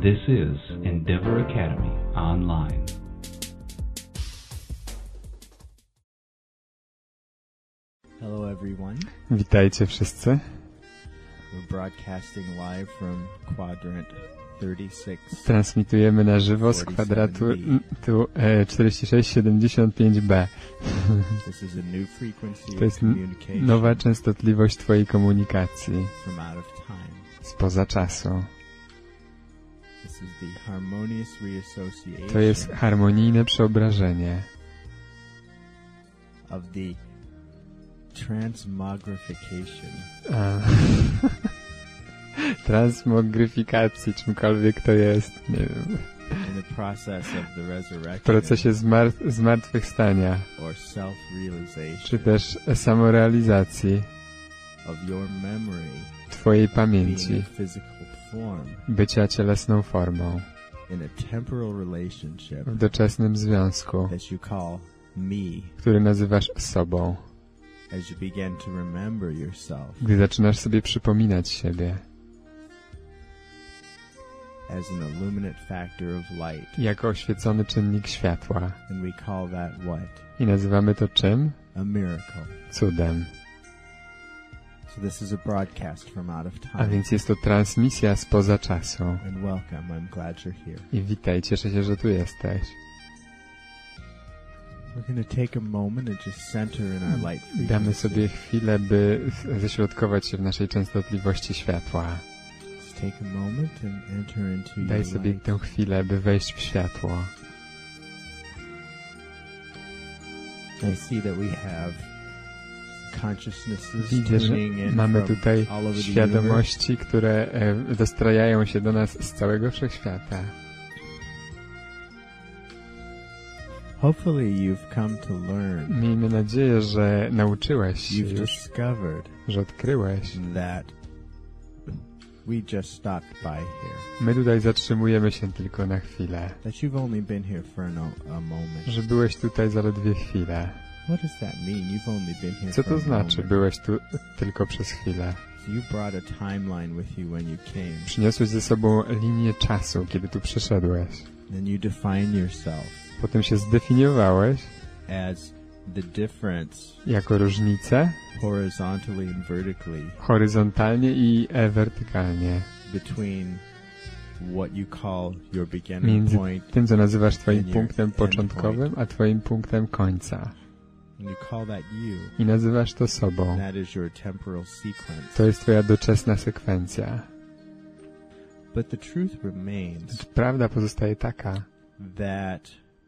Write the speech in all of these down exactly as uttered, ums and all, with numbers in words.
This is Endeavor Academy Online. Hello everyone. Witajcie wszyscy. We're broadcasting live from quadrant thirty-six. Transmitujemy na żywo z kwadratu tu, e, czterdzieści sześć siedemdziesiąt pięć B. This is a new frequency To jest of communication nowa częstotliwość twojej komunikacji from out of time. spoza czasu. This is the harmonious reassociation To jest harmonijne przeobrażenie of the transmogrification. A, transmogryfikacji, czymkolwiek to jest, nie wiem. In the process of the resurrection. W procesie zmar zmartwychwstania, or self-realization. czy też samorealizacji of your memory. twojej Being pamięci, a physical form. bycia cielesną formą, In a temporal relationship. w doczesnym związku, That you call me. który nazywasz sobą. As you begin to remember yourself Gdy zaczynasz sobie przypominać siebie as an illuminate factor of light. jako oświecony czynnik światła. And we call that what? I nazywamy to czym? A miracle. Cudem. So this is a broadcast from out of time. A więc jest to transmisja spoza czasu. And welcome, I'm glad you're here. I witaj, cieszę się, że tu jesteś. We're going to take a moment and just center in our light frequency. Damy sobie chwilę, by ześrodkować się w naszej częstotliwości światła. Let's take a moment and enter into Daj your sobie light. tę chwilę, by wejść w światło. I see that we have consciousnesses Widzę, że tuning in mamy from tutaj all over the świadomości, które e, dostrajają się do nas z całego wszechświata. Hopefully you've come to learn. Miejmy nadzieję, że nauczyłeś się You've już, discovered że odkryłeś. that we just stopped by here. My tutaj zatrzymujemy się tylko na chwilę. That you've only been here for an, a moment. Że byłeś tutaj zaledwie chwilę. What does that mean? You've only been here Co for to a znaczy, moment. byłeś tu tylko przez chwilę? So you brought a timeline with you when you came. Przyniosłeś ze sobą linię czasu, kiedy tu przyszedłeś. And you define yourself Potem się zdefiniowałeś as the difference jako różnicę horizontally and vertically horyzontalnie i e, wertykalnie between what you call your beginning między point tym, co nazywasz twoim and your punktem end początkowym, a twoim punktem końca. and you call that you. I nazywasz to sobą. That is your temporal sequence. To jest twoja doczesna sekwencja. But the truth remains Prawda pozostaje taka, that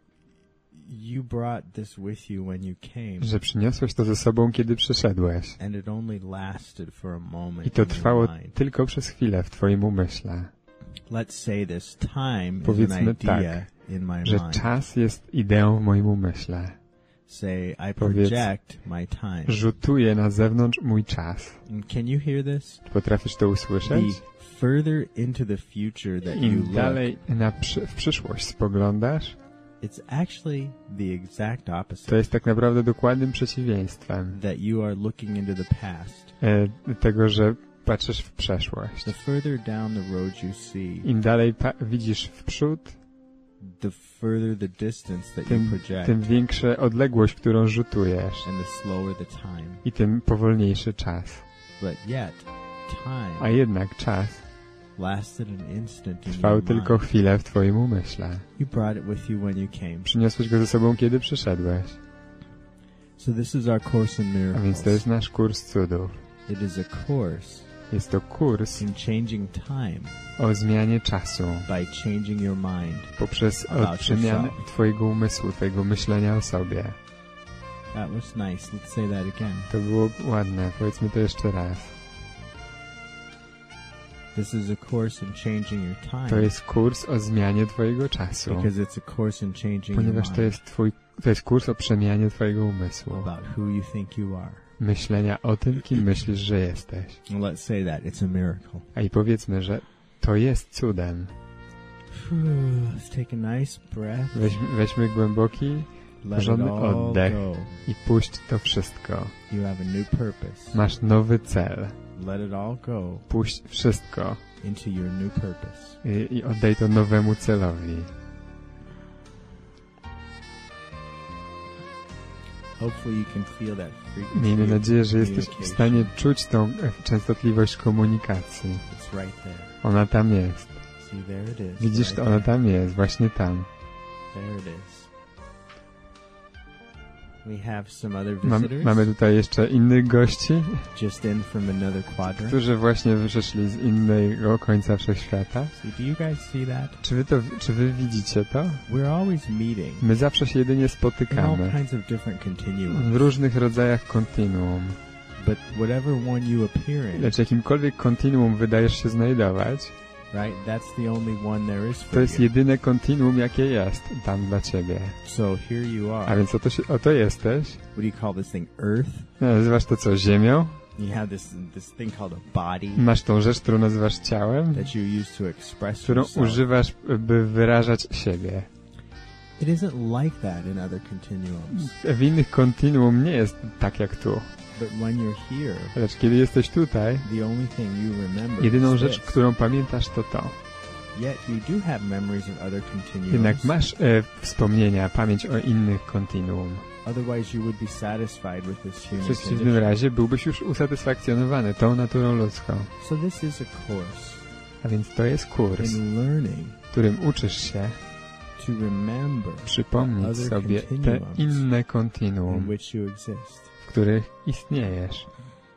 you brought this with you when you came, że przyniosłeś to ze sobą, kiedy przyszedłeś. and it only lasted for a moment I to in your trwało mind. tylko przez chwilę w twoim umyśle. Let's say this: time is an Powiedzmy idea tak, in my że mind. czas jest ideą w moim umyśle. Say I Powiedz, project my time. Rzutuję na zewnątrz mój czas. And can you hear this? Potrafisz to usłyszeć? The further into the future that you Im look, dalej na przy, w przyszłość spoglądasz, it's actually the exact opposite. to jest tak naprawdę dokładnym przeciwieństwem That you are looking into the past. e, tego, że patrzysz w przeszłość. The further down the road you see, Im dalej widzisz w przód, the further the distance that you tym, project, tym większa odległość, którą rzutujesz, and the slower the time. i tym powolniejszy czas. But yet, A time jednak czas lasted an instant in trwał your tylko mind. chwilę w twoim umyśle. You brought it with you when you came. Przyniosłeś go ze sobą, kiedy przyszedłeś. So this is our course in A więc to miracles. jest nasz kurs cudów. It is a course Jest to kurs in changing time o zmianie czasu by changing your mind. poprzez About przemianę yourself. twojego umysłu, twojego myślenia o sobie. That was nice. Let's say that again. To było ładne. Powiedzmy to jeszcze raz. This is a course in changing your time. To jest kurs o zmianie twojego czasu. Because it's a course in changing your Ponieważ mind to jest twój, to jest kurs o przemianie twojego umysłu. about who you think you are. Myślenia o tym, kim myślisz, że jesteś. And let's say that it's a miracle. A i powiedzmy, że to jest cudem. Let's take a nice breath. Weź, weźmy głęboki, Let it porządny all oddech go. i puść to wszystko. You have a new purpose. Masz nowy cel. Let it all go. Puść wszystko Into your new purpose. i, i oddaj to nowemu celowi. Hopefully you can feel that frequency. Miejmy nadzieję, że jesteś w stanie czuć tą częstotliwość komunikacji. It's right there. Ona tam jest. See, there it is. Widzisz, right to ona tam jest, właśnie tam. There it is. We have some other Mam, visitors. mamy tutaj jeszcze innych gości, Just in from another quadrant. którzy właśnie wyszli z innego końca wszechświata. See, do you guys see that? Czy wy to, czy wy widzicie to? We're always meeting My zawsze się jedynie in all spotykamy kinds of different w continuums. różnych rodzajach kontinuum. But whatever one you appear in, Lecz jakimkolwiek kontinuum wydajesz się znajdować, right? That's the only one there is to for jest you. jedyne kontinuum, jakie jest tam dla ciebie. So here you A are. więc oto, się, oto jesteś. What do you call this thing? Earth. Nazywasz to co? Ziemią? You have this this thing called a body Masz tą rzecz, którą nazywasz ciałem, that you use to express którą yourself. używasz, by wyrażać siebie. It isn't like that in other continuums. W innych kontinuum nie jest tak jak tu. But when you're here, Lecz kiedy jesteś tutaj, the only thing you remember jedyną is rzecz, this. którą pamiętasz, to to. Yet you do have memories of other continuums. Jednak masz e, wspomnienia, pamięć o innych kontinuum. Otherwise you would be satisfied with this W human przeciwnym condition. razie byłbyś już usatysfakcjonowany tą naturą ludzką. So this is a course A więc to jest kurs, in learning którym uczysz się to remember przypomnieć other sobie te continuums inne in kontinuum, which you exist. w których istniejesz.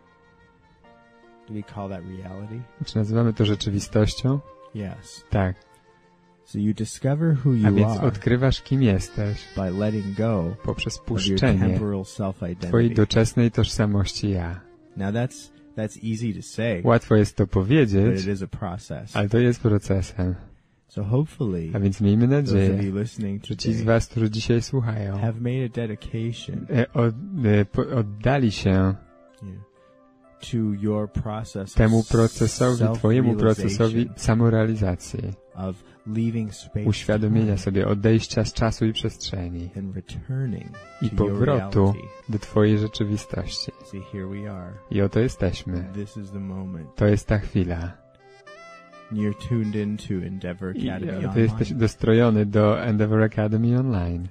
Do we call that reality? Czy nazywamy to rzeczywistością? Yes. Tak. So you discover who A you więc are odkrywasz, kim jesteś by letting go poprzez of your puszczenie temporal twojej self-identity. doczesnej tożsamości ja. Now that's that's easy to say, Łatwo jest to but powiedzieć, it is a process. ale to jest procesem. So hopefully A więc miejmy those of nadzieję, you listening że ci z today was, którzy dzisiaj słuchają, have made a dedication e, od, e, po, oddali się you know, to your process temu of procesowi, twojemu procesowi self-realization, samorealizacji, of leaving space uświadomienia time sobie, odejścia z czasu i przestrzeni and returning i to your powrotu reality. do twojej rzeczywistości. See, here we are. I oto jesteśmy. This is the moment. To jest ta chwila. You're tuned into Endeavor I Academy ty jesteś Online. dostrojony do Endeavor Academy Online.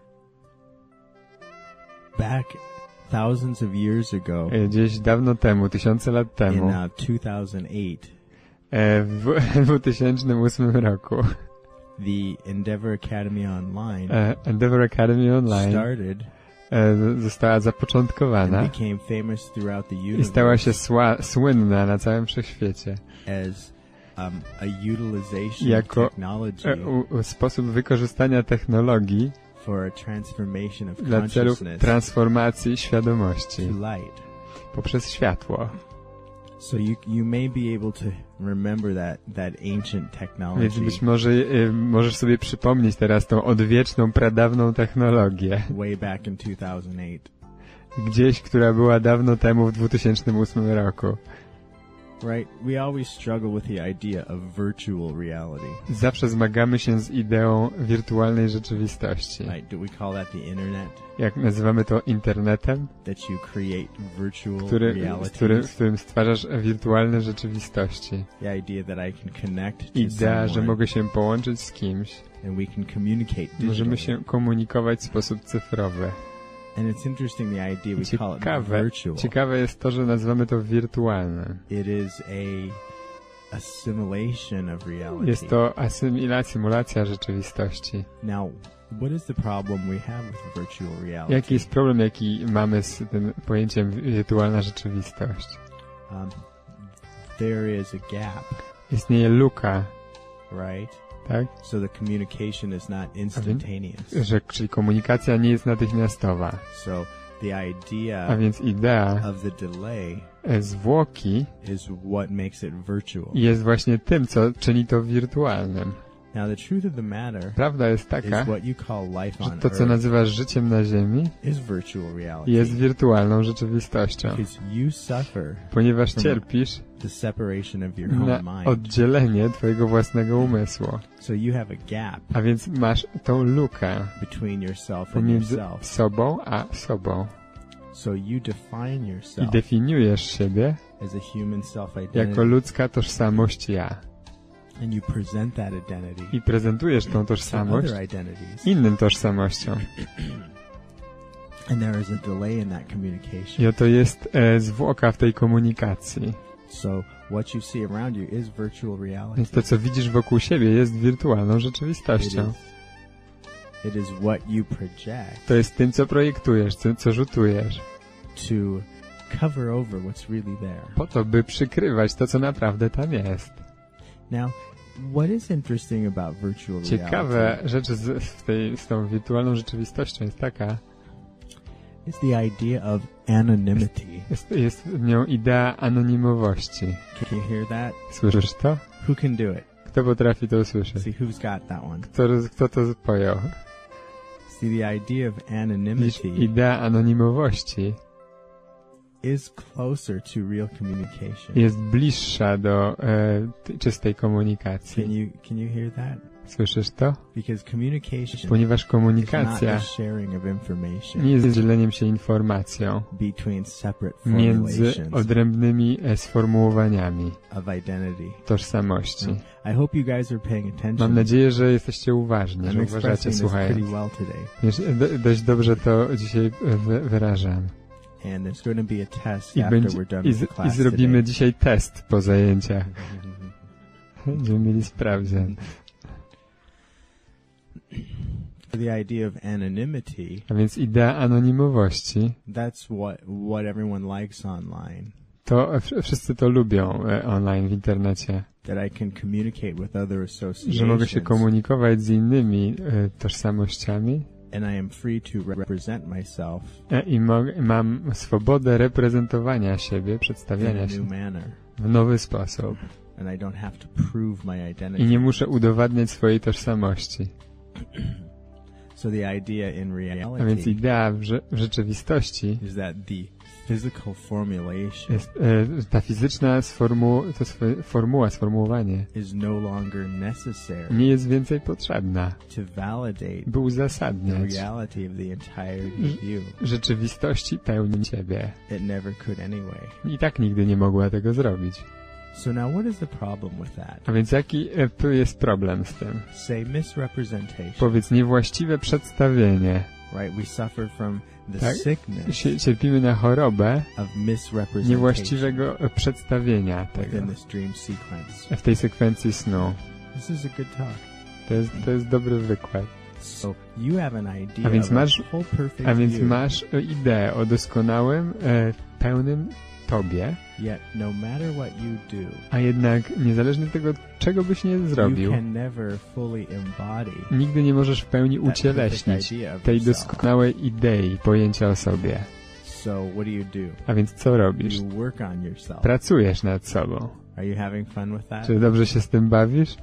Back thousands of years ago, E, Gdzieś dawno temu, tysiące lat in temu, uh, two thousand eight, e, w dwa tysiące ósmym roku, the Endeavor Academy Online e, Endeavor Academy Online started e, została and zapoczątkowana became famous throughout the i stała się universe sła, słynna na całym wszechświecie as um, a utilization jako of technology e, u, u, sposób wykorzystania technologii for a transformation of dla celów consciousness transformacji świadomości to light. poprzez światło. So you you may be able to remember that that ancient Więc technology być może e, możesz sobie przypomnieć teraz tą odwieczną, pradawną technologię, way back in two thousand eight. gdzieś, która była dawno temu w dwa tysiące ósmym roku. Right? We always struggle with the idea of virtual reality. Zawsze zmagamy się z ideą wirtualnej rzeczywistości. Right? Do we call that the internet? Jak nazywamy to internetem, That you create virtual który, w, realities? którym, w którym stwarzasz wirtualne rzeczywistości. The idea that I can connect to Idea, że someone mogę się połączyć z kimś, and we can communicate możemy digitally. się komunikować w sposób cyfrowy. And it's interesting the idea we call it Ciekawe, virtual. ciekawe jest to, że nazywamy to wirtualne. It is a assimilation of reality. Jest to asymilacja, symulacja rzeczywistości. Now, what is the problem we have with virtual reality? Jaki jest problem, jaki mamy z tym pojęciem wirtualna rzeczywistość? Um, there is a gap, Istnieje luka, right? tak? So the communication is not instantaneous. Że, czyli komunikacja nie jest natychmiastowa. So the idea A więc idea of the delay e, zwłoki is what makes it virtual. jest właśnie tym, co czyni to wirtualnym. Now the truth of the matter Prawda jest is taka, what you call life że on to, co earth nazywasz życiem na Ziemi, is virtual reality. jest wirtualną rzeczywistością. Because you suffer Ponieważ cierpisz the separation of your na own mind. oddzielenie twojego własnego umysłu. So you have a gap A więc masz tą lukę between yourself and pomiędzy yourself. sobą a sobą. So you define I yourself definiujesz siebie as a human self-identity, jako ludzka tożsamość ja. and you present that identity I prezentujesz tą to tożsamość other identities, innym tożsamościom. and there is a delay in that communication. I oto jest e, zwłoka w tej komunikacji. So what you see around you is virtual reality. Więc to, co widzisz wokół siebie, jest wirtualną It rzeczywistością. is, it is what you project To jest tym, co projektujesz, co, co rzutujesz. to cover over what's really there. Po to, by przykrywać to, co naprawdę tam jest. Now, what is interesting about virtual Ciekawe reality rzecz z, z, tej, z tą wirtualną rzeczywistością jest taka, is the idea of anonymity. jest, jest w nią idea anonimowości. Can you hear that? Słyszysz to? Who can do it? Kto potrafi to usłyszeć? See, who's got that one? Kto, kto to pojął? See, the idea of Dziś anonymity idea anonimowości is closer to real communication. jest bliższa do e, t- czystej Can komunikacji. you can you hear that? Słyszysz to? Because communication Ponieważ is not komunikacja the sharing of information nie jest dzieleniem się informacją between separate między formulations odrębnymi e, sformułowaniami of identity. tożsamości. I hope you guys are paying attention. Mam nadzieję, że jesteście uważni, I'm że uważacie, expressing this słuchając. pretty well today. Wiesz, do, dość dobrze to dzisiaj wy, wyrażam. And there's going to be a test I, after będzie, we're done i, with z, the I class zrobimy today. dzisiaj test po zajęciach. Będziemy mieli sprawdzian. The idea of anonymity, A więc idea anonimowości, that's what what everyone likes online. to wsz- wszyscy to lubią e, online w internecie. That I can communicate with other Że mogę się associations komunikować z innymi e, tożsamościami and I am free to represent myself e, i mo- mam swobodę reprezentowania siebie, in a przedstawiania się new manner. w nowy sposób. And I don't have to prove my I identity. nie muszę udowadniać swojej tożsamości. So the idea in A więc reality idea w, rze- w rzeczywistości is that the physical formulation jest e, ta fizyczna sformu- to swo- formuła, sformułowanie is no longer necessary nie jest więcej potrzebna, to validate by the uzasadniać reality of the entirety of you. rzeczywistości pełni ciebie. It never could anyway. I tak nigdy nie mogła tego zrobić. So now what is the problem with that? A więc jaki e, tu jest problem z tym? Say misrepresentation, Powiedz niewłaściwe przedstawienie. right? We suffer from the Tak? sickness Sie- Cierpimy na chorobę of misrepresentation niewłaściwego e, przedstawienia tego within this dream sequence. w tej sekwencji snu. This is a good talk. To jest, to jest dobry wykład. So you have an idea A więc of masz- a whole perfect A więc you, masz e, ideę o doskonałym, e, pełnym tobie, yet no matter what you do, a jednak niezależnie od tego, czego byś nie you zrobił, can never fully embody nigdy nie możesz w pełni that perfect ucieleśnić idea of tej yourself. doskonałej idei, pojęcia o sobie. So what do you do? A więc co robisz? You work on yourself. Pracujesz nad sobą. Are you having fun with that? Czy dobrze się z tym bawisz?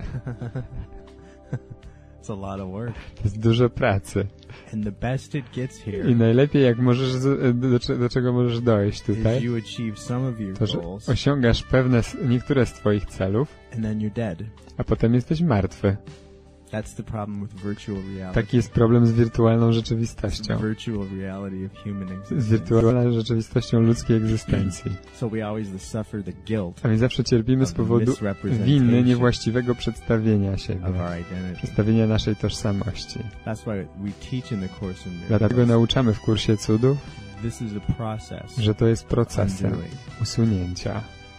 It's a lot of work. To jest dużo pracy. And the best it gets here I najlepiej, jak możesz, z- do, cze- do czego możesz dojść is tutaj, you achieve some of your to, że goals osiągasz pewne, s- niektóre z twoich celów, and then you're dead. a potem jesteś martwy. That's the problem with virtual reality. Taki jest problem z wirtualną It's rzeczywistością. the virtual reality of human Z existence. wirtualną rzeczywistością ludzkiej egzystencji. So we always suffer the guilt A więc zawsze cierpimy z powodu winy niewłaściwego przedstawienia siebie, of our identity. przedstawienia naszej tożsamości. That's why we teach in the Course in Dlatego Miracles. nauczamy w kursie cudów, This is a process że to jest of procesem undoing. usunięcia.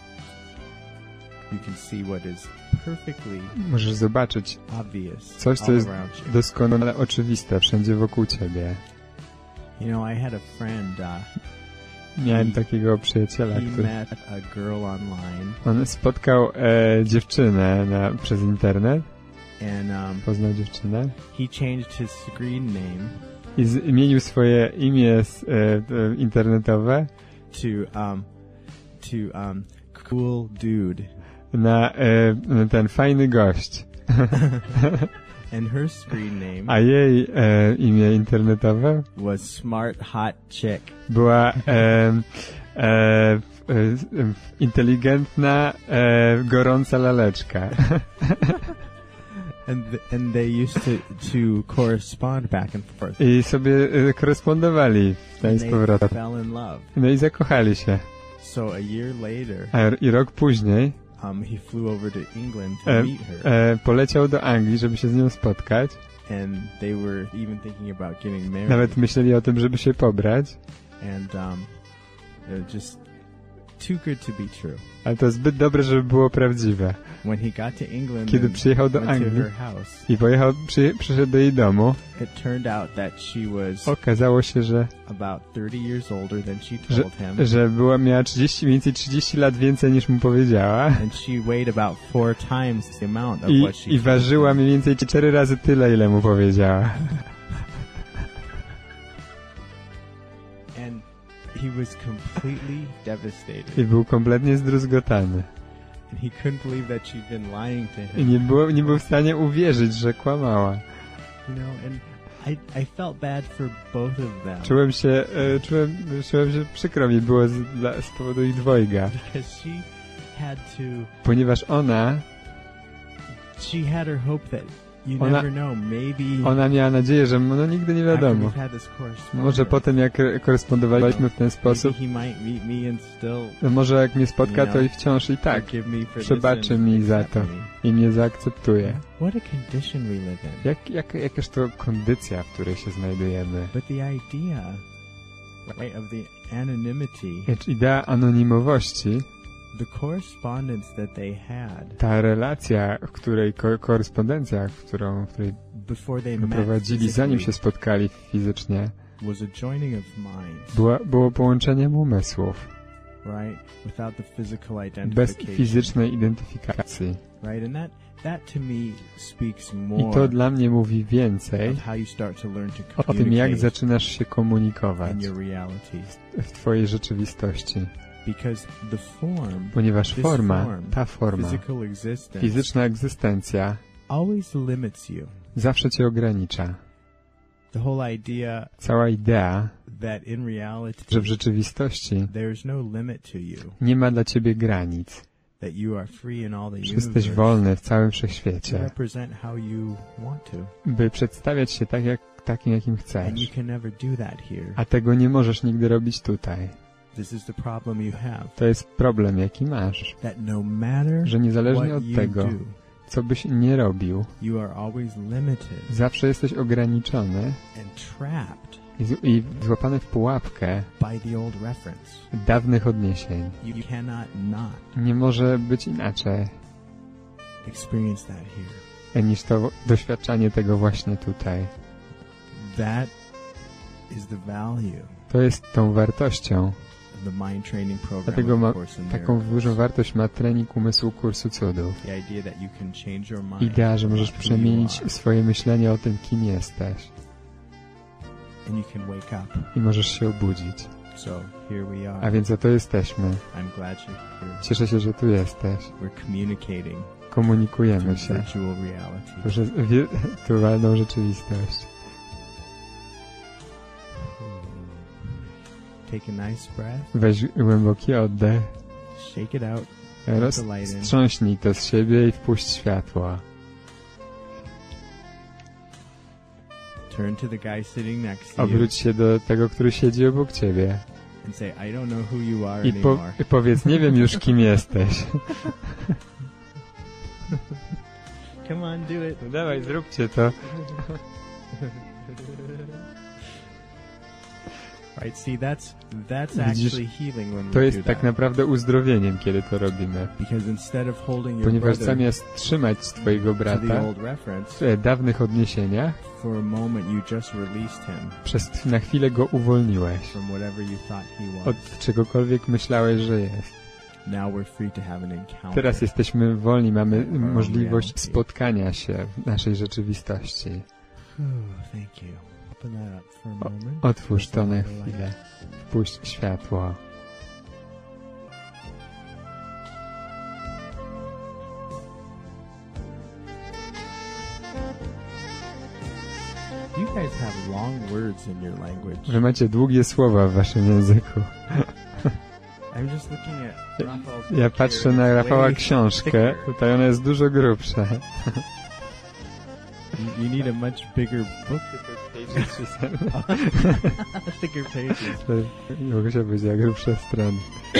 You can see what is perfectly Możesz zobaczyć obvious coś, co all jest around you. doskonale oczywiste wszędzie wokół ciebie. You know, I had a friend, uh, Miałem takiego przyjaciela, he który met a girl online, on spotkał e, dziewczynę na, przez internet, and um, poznał dziewczynę he changed his screen name i zmienił swoje imię s- e, e, internetowe to um, to um, cool dude, na e, ten fajny gość. and her screen name A jej e, imię internetowe was smart hot chick. była e, e, e, inteligentna, e, gorąca laleczka. And th- and they used to to correspond back and forth. I sobie y, korespondowali w ten And z they powrotem. fell in love. No i zakochali się. So a year later, A r- i rok później um, he flew over to England to e, meet her, e, poleciał do Anglii, żeby się z nią spotkać. and they were even thinking about getting married. Nawet myśleli o tym, żeby się pobrać. And um, it was just too good to be true. Ale to zbyt dobre, żeby było prawdziwe. When he got to England Kiedy and przyjechał do went to Anglii her house, i pojechał, przy, przyszedł do jej domu, it turned out that she was okazało się, że, about thirty years older than she że, told him, że była, miała trzydzieści, mniej więcej trzydzieści lat więcej niż mu powiedziała. and she weighed about four times the amount of I, what she i told ważyła him. mniej więcej cztery razy tyle, ile mu powiedziała. And he was completely devastated. I był kompletnie zdruzgotany. And he couldn't believe that she'd been lying to I him. nie, było, nie był w stanie uwierzyć, że kłamała. You know, and I I felt bad for both of them. Czułem się, e, czułem, czułem, że przykro mi było z, dla, z powodu ich dwojga. Because she had to, Ponieważ ona, she had her hope that you Ona- never know, maybe ona miała nadzieję, że no nigdy nie after wiadomo. we've had this correspondence, Może potem jak e, korespondowaliśmy w ten sposób, maybe he might meet me and still no może jak mnie spotka, to i wciąż i tak forgive me for this przebaczy and mi za accept to me. i mnie zaakceptuje. What a condition we live in. Jak, jak, jakaż to kondycja, w której się znajdujemy? But the idea, right, of the anonymity, Lecz idea anonimowości, the correspondence that they had ta relacja, w której, ko korespondencja, w którą, w której before they met prowadzili, zanim się physically, spotkali fizycznie, was a joining of minds, była, było połączeniem umysłów, right, without the physical bez identification, fizycznej identyfikacji. right, and that that to me speaks I more to dla mnie mówi więcej of how you start to learn to o tym, jak communicate zaczynasz się komunikować in your reality, w twojej rzeczywistości. because the form, Ponieważ this forma, form, ta forma, physical existence, fizyczna egzystencja always limits you. zawsze cię ogranicza. The whole idea Cała idea, that in reality że w rzeczywistości there's no limit to you, nie ma dla ciebie granic, that you are free in all the że jesteś universe wolny w całym to wszechświecie, represent how you want to, by przedstawiać się tak, jak, takim, jakim and you chcesz. can never do that here. A tego nie możesz nigdy robić tutaj. This is the problem you have, To jest problem, jaki masz, that no matter że niezależnie what od you tego, do, co byś nie robił, you are always limited zawsze jesteś ograniczony and trapped i, z- i złapany w pułapkę by the old reference. dawnych odniesień. You cannot not Nie może być inaczej experience that here. niż to doświadczanie tego właśnie tutaj. That is the value To jest tą wartością. of the mind training program. Dlatego of ma, Course in taką Miracles. dużą wartość ma trening umysłu kursu cudów. The idea that you can change your mind Idea, że możesz about who przemienić you are, swoje myślenie o tym, kim jesteś. and you can wake up. I możesz się obudzić. So here we are. A więc oto jesteśmy. I'm glad you're here. Cieszę się, że tu jesteś. We're communicating Komunikujemy through się. virtual reality. Przez wirtualną rzeczywistość. Take a nice breath, Weź głęboki oddech. shake it out, let the light in. Roztrząśnij to z siebie i wpuść światło. Turn to the guy sitting next to you Obróć się do tego, który siedzi obok ciebie. and say, I don't know who you are I, po, anymore. i powiedz, nie wiem już, kim jesteś. Come on, do it. No dawaj, zróbcie to. Right, see, that's that's Widzisz, actually healing when we To do jest that. tak naprawdę uzdrowieniem, kiedy to robimy. Because instead of holding your Ponieważ brother zamiast trzymać twojego to the brata old reference, w dawnych odniesieniach, for a moment you just released him przez na chwilę go uwolniłeś from whatever you thought he was. od czegokolwiek myślałeś, że jest. Now we're free to have an encounter. Teraz jesteśmy wolni, mamy Our możliwość reality. spotkania się w naszej rzeczywistości. Oh, thank you. Open that up for a O, moment. otwórz to na Let the light chwilę. Wpuść światło. You guys have long words in your language. Że macie długie słowa w waszym języku. I'm just looking at Raphael's Ja book patrzę here. na It's Rafała way książkę. thicker. Tutaj ona jest dużo grubsza. You, you need a much bigger book. Thicker pages. Mogę się powiedzieć, jak grubsze strony.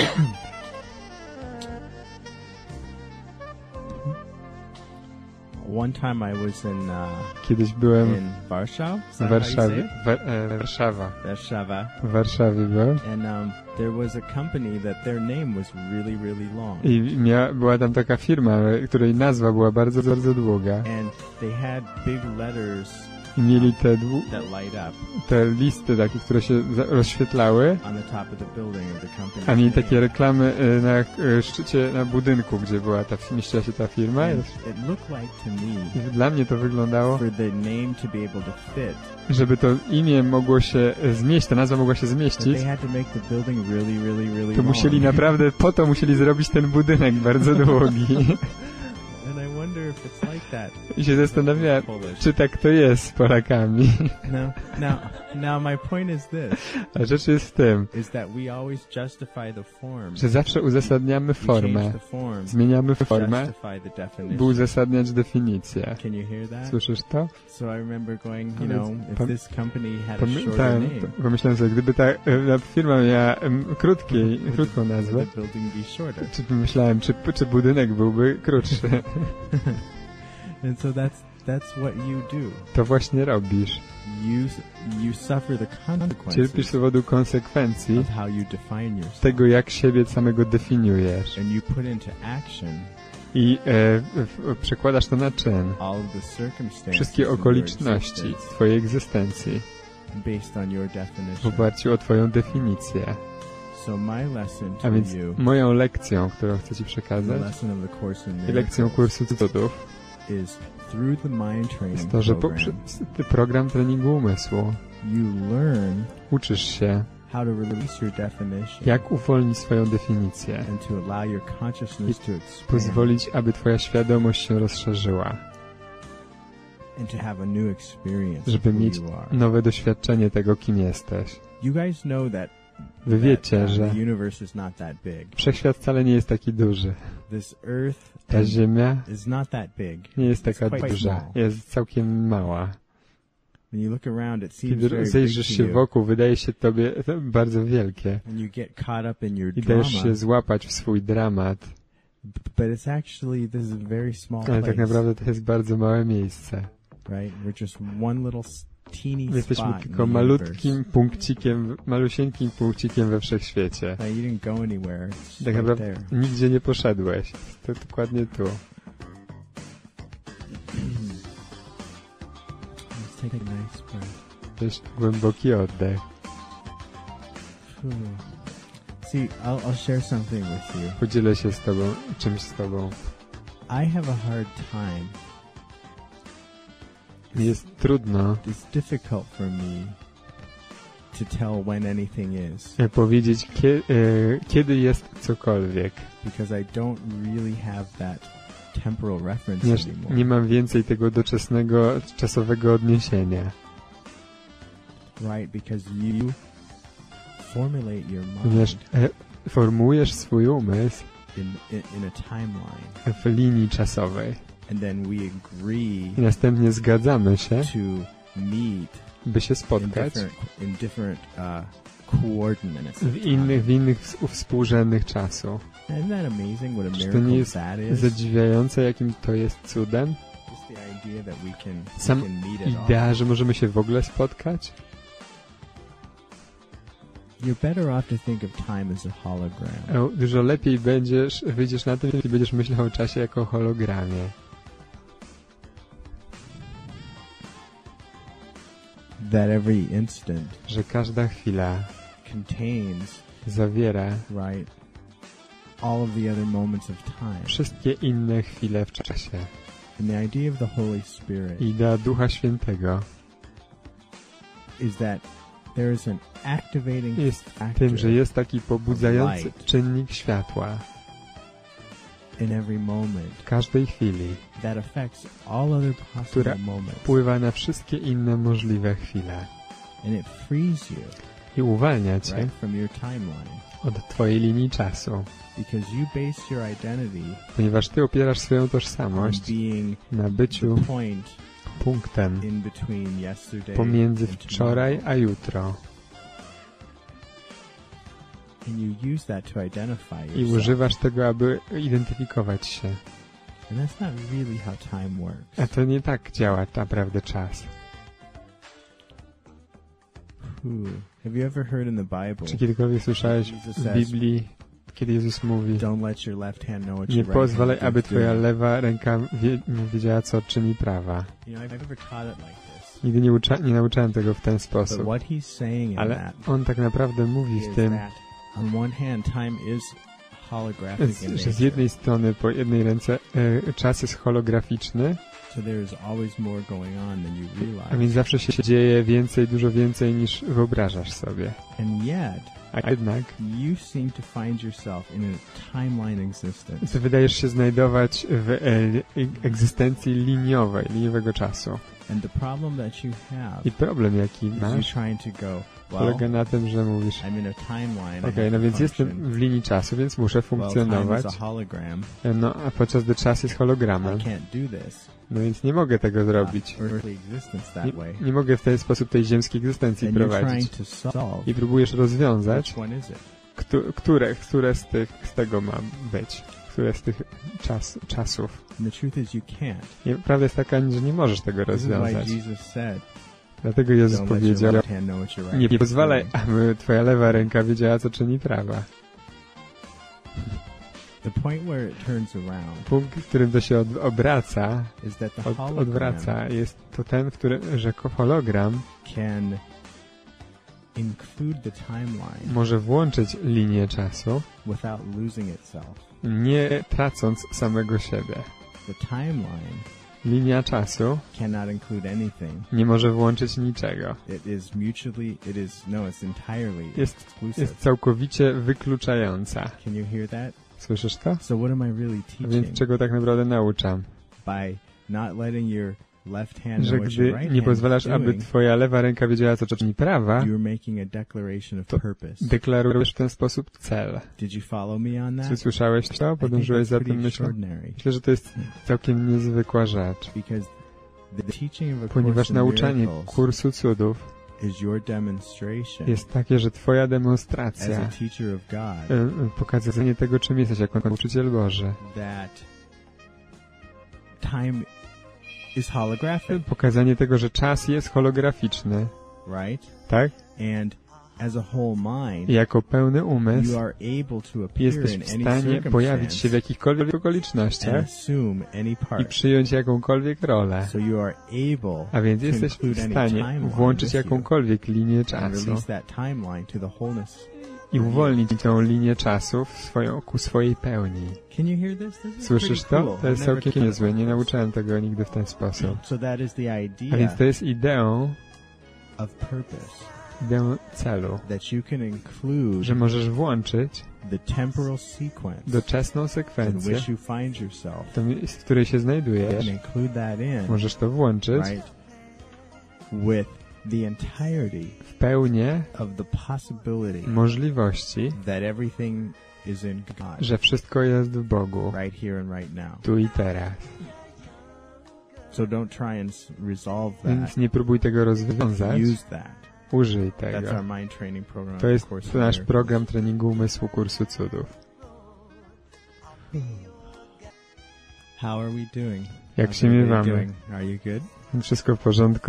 One time I was in uh, Kiedyś byłem in Warsaw. w Warszawie. Wa- e, Warszawa. Warszawa. W Warszawie byłem. And um, there was a company that their name was really, really long. I mia- była tam taka firma, której nazwa była bardzo, bardzo długa. And they had big letters I mieli te, dłu- that light up te listy takie, które się za- rozświetlały. on the top of the building of the company. A mieli takie reklamy e, na e, szczycie, na budynku, gdzie była ta, mieściła się ta firma. And it looked like to me I dla mnie to wyglądało, for the name to be able to fit, żeby to imię mogło się zmieścić, ta nazwa mogła się that zmieścić, they had to make the building really, really, really to musieli long. naprawdę, po to musieli zrobić ten budynek bardzo długi. And I wonder if it's like that. I się zastanawiałem, Polish. czy tak to jest z Polakami. No, now, now my point is this, A rzecz jest w tym, is that we always justify the form. że zawsze uzasadniamy We change formę, the form, zmieniamy formę, justify the by definition. uzasadniać definicję. Can you hear that? Słyszysz to? So I remember going, you Ale know, if pam- this company had a shorter Pamiętam, name, pomyślałem sobie, gdyby ta e, firma miała em, krótkiej, krótką nazwę, would the building be shorter? czy pomyślałem, czy, czy budynek byłby krótszy. And so that's that's what you do. To właśnie robisz. You s- you suffer the consequences Cierpisz z powodu konsekwencji of how you define yourself, tego, jak siebie samego definiujesz. and you put into action I e, w, przekładasz to na czyn. all of the circumstances Wszystkie in your okoliczności existence twojej egzystencji based on your w definition. oparciu o twoją definicję. So my lesson to A więc you, moją lekcją, którą chcę ci the przekazać, lesson of the course in i lekcją miracles, kursu cudów, is through the mind training jest to, że program, poprzez program treningu umysłu you learn uczysz się, how to release your definition jak uwolnić swoją definicję and to allow your consciousness to expand pozwolić, aby twoja świadomość się rozszerzyła, and to have a new experience of żeby who mieć you are. nowe doświadczenie tego, kim jesteś. You guys know that, Wy wiecie, that uh, że the universe is not that big. wszechświat wcale nie jest taki duży. This earth Ta Ziemia is not that big. nie jest It's taka quite duża, small. jest całkiem mała. When you look around, it seems Kiedy very zejrzysz big się to you, wokół, wydaje się tobie to bardzo wielkie and you get caught up in your i drama. dajesz się złapać w swój dramat, But it's actually, this is a very small ale place, tak naprawdę to jest bardzo małe miejsce. right? We're just one little s- teeny Jesteśmy spot in tylko the malutkim universe. punkcikiem, malusieńkim punkcikiem we wszechświecie. Like, you didn't go anywhere. It's Tak right naprawdę there. nigdzie nie poszedłeś. To dokładnie tu. Let's take a nice breath. Weź głęboki oddech. Phew. See, I'll, I'll share something with you. Podzielę się z tobą, czymś z tobą. I have a hard time. Mi jest trudno It's difficult for me to tell when anything is, powiedzieć, kie, e, kiedy jest cokolwiek. because I don't really have that temporal reference Ponieważ anymore. nie mam więcej tego doczesnego, czasowego odniesienia. Right, because you formulate your Ponieważ mind e, formułujesz swój umysł in, in, in a timeline, w linii czasowej. and then we agree I następnie zgadzamy się, to meet by się in spotkać different, in different uh, coordinates. w innych, w innych ws- współrzędnych czasu. Isn't that amazing? What a Czy to miracle nie jest that is? zadziwiające, jakim to jest cudem? Just the idea that we can, we Sam can meet at all. idea, że możemy się w ogóle spotkać? You're better off to think of time as a hologram. E, Dużo lepiej będziesz, wyjdziesz na tym, jeśli będziesz myślał o czasie jako o hologramie. That every instant Że każda chwila contains, zawiera right, all of the other moments of time. wszystkie inne chwile w czasie. And the idea of the Holy Spirit Idea Ducha Świętego is that there is an activating jest factor tym, że jest taki pobudzający czynnik światła in every moment w każdej chwili, that affects all other possible która moments. wpływa na wszystkie inne możliwe chwile And it frees you, i uwalnia cię right, from your timeline. od twojej linii czasu, Because you base your identity ponieważ ty opierasz swoją on tożsamość being na byciu the point punktem in between yesterday pomiędzy and wczoraj tomorrow. a jutro. And you use that to identify I yourself. używasz tego, aby identyfikować się. And that's not really how time works. A to nie tak działa naprawdę czas. Ooh. Have you ever heard in the Bible, Czy kiedykolwiek słyszałeś w Biblii, kiedy Jezus mówi: don't let your left hand know what nie your right pozwalaj, hand aby is twoja doing? lewa ręka wie, wiedziała, co czyni prawa. You know, I've never taught it like this. Nigdy nie, ucza, nie nauczałem tego w ten But sposób. what he's saying in Ale that on tak naprawdę mówi is w tym, that on one hand time is holographic in że z nature. jednej strony po jednej ręce e, czas jest holograficzny, So there is always more going on than you a realize. więc zawsze się dzieje więcej, dużo więcej niż wyobrażasz sobie. And yet, A jednak you seem to find yourself in a timeline existence. ty wydajesz się znajdować w e, egzystencji liniowej, liniowego czasu. And the problem that you have I problem, jaki is you masz, trying to go, well, polega na tym, że mówisz: I'm in a timeline. I okej, have no to więc function. jestem w linii czasu, więc muszę Well, time funkcjonować. is a hologram. No, a podczas gdy czas jest I hologramem, can't do this. no więc nie mogę tego zrobić. Uh, earthly existence that way. Nie, nie mogę w ten sposób tej ziemskiej egzystencji And you're trying prowadzić. to solve. I próbujesz rozwiązać, Which one is it? Któ- które, które z tych, z tego ma być? Które z tych czas, czasów? And the truth is you can't. Nie, prawda jest taka, że nie możesz tego This is why rozwiązać. Jesus said, Dlatego Jezus don't let your powiedział: left hand know what your right nie hand is pozwalaj, doing. aby twoja lewa ręka wiedziała, co czyni prawa. The point where it turns around Punkt, w którym to się od, obraca, is that the od, hologram odwraca, jest to ten, w którym, że hologram can include the timeline może włączyć linię czasu, without losing itself. nie tracąc samego siebie. The timeline Linia czasu cannot include anything. nie może włączyć niczego. It is mutually, it is, no, it's entirely Jest, exclusive. jest całkowicie wykluczająca. Can you hear that? Słyszysz to? So what am I really A teaching? więc czego tak naprawdę nauczam? By not letting your left hand Że know what your gdy right nie hand pozwalasz, is aby doing, twoja lewa ręka wiedziała, co czyni prawa, you're making a declaration of To purpose. deklarujesz w ten sposób cel. Did you follow me on Czy that? słyszałeś to? I think Podążyłeś that's za pretty tym myślą? extraordinary. Myślę, że to jest całkiem niezwykła rzecz, Because the teaching of a ponieważ Course in nauczanie Miracles kursu cudów is your demonstration jest takie, że twoja as a demonstracja, teacher of God e, e, pokazanie tego, czym jesteś jako nauczyciel Boży, that time is holographic, pokazanie tego, że czas jest holograficzny, right? tak? And as a whole mind, I jako pełny umysł you are able to appear jesteś in w any stanie pojawić się w circumstance jakichkolwiek and okolicznościach assume any i part. przyjąć jakąkolwiek rolę. So you are able A więc to jesteś w include any stanie timeline włączyć with you jakąkolwiek linię and czasu release that timeline to the wholeness. i uwolnić tę linię czasu w swoją, ku swojej pełni. Can you hear this? This is Słyszysz pretty to? cool. To jest I've never całkiem thought niezłe. about Nie this. nauczałem tego nigdy w ten sposób. So that is the A idea więc to jest ideą, of purpose, ideą celu, that you can include że możesz włączyć the temporal sequence doczesną in sekwencję, which you find yourself, to miejsce, w której się znajdujesz. and include that in, Możesz to włączyć right, with the entirety w pełnię of the possibility możliwości, that everything is in God, że wszystko jest w Bogu, right here and right now. tu i teraz. So don't try and s- resolve Więc that. nie próbuj tego rozwiązać, Use that. użyj That's tego. our mind training program. To jest Course in nasz Miracles. program treningu umysłu kursu cudów. How are we doing? Jak How's się everybody miewamy? doing? Are you good? Wszystko w porządku?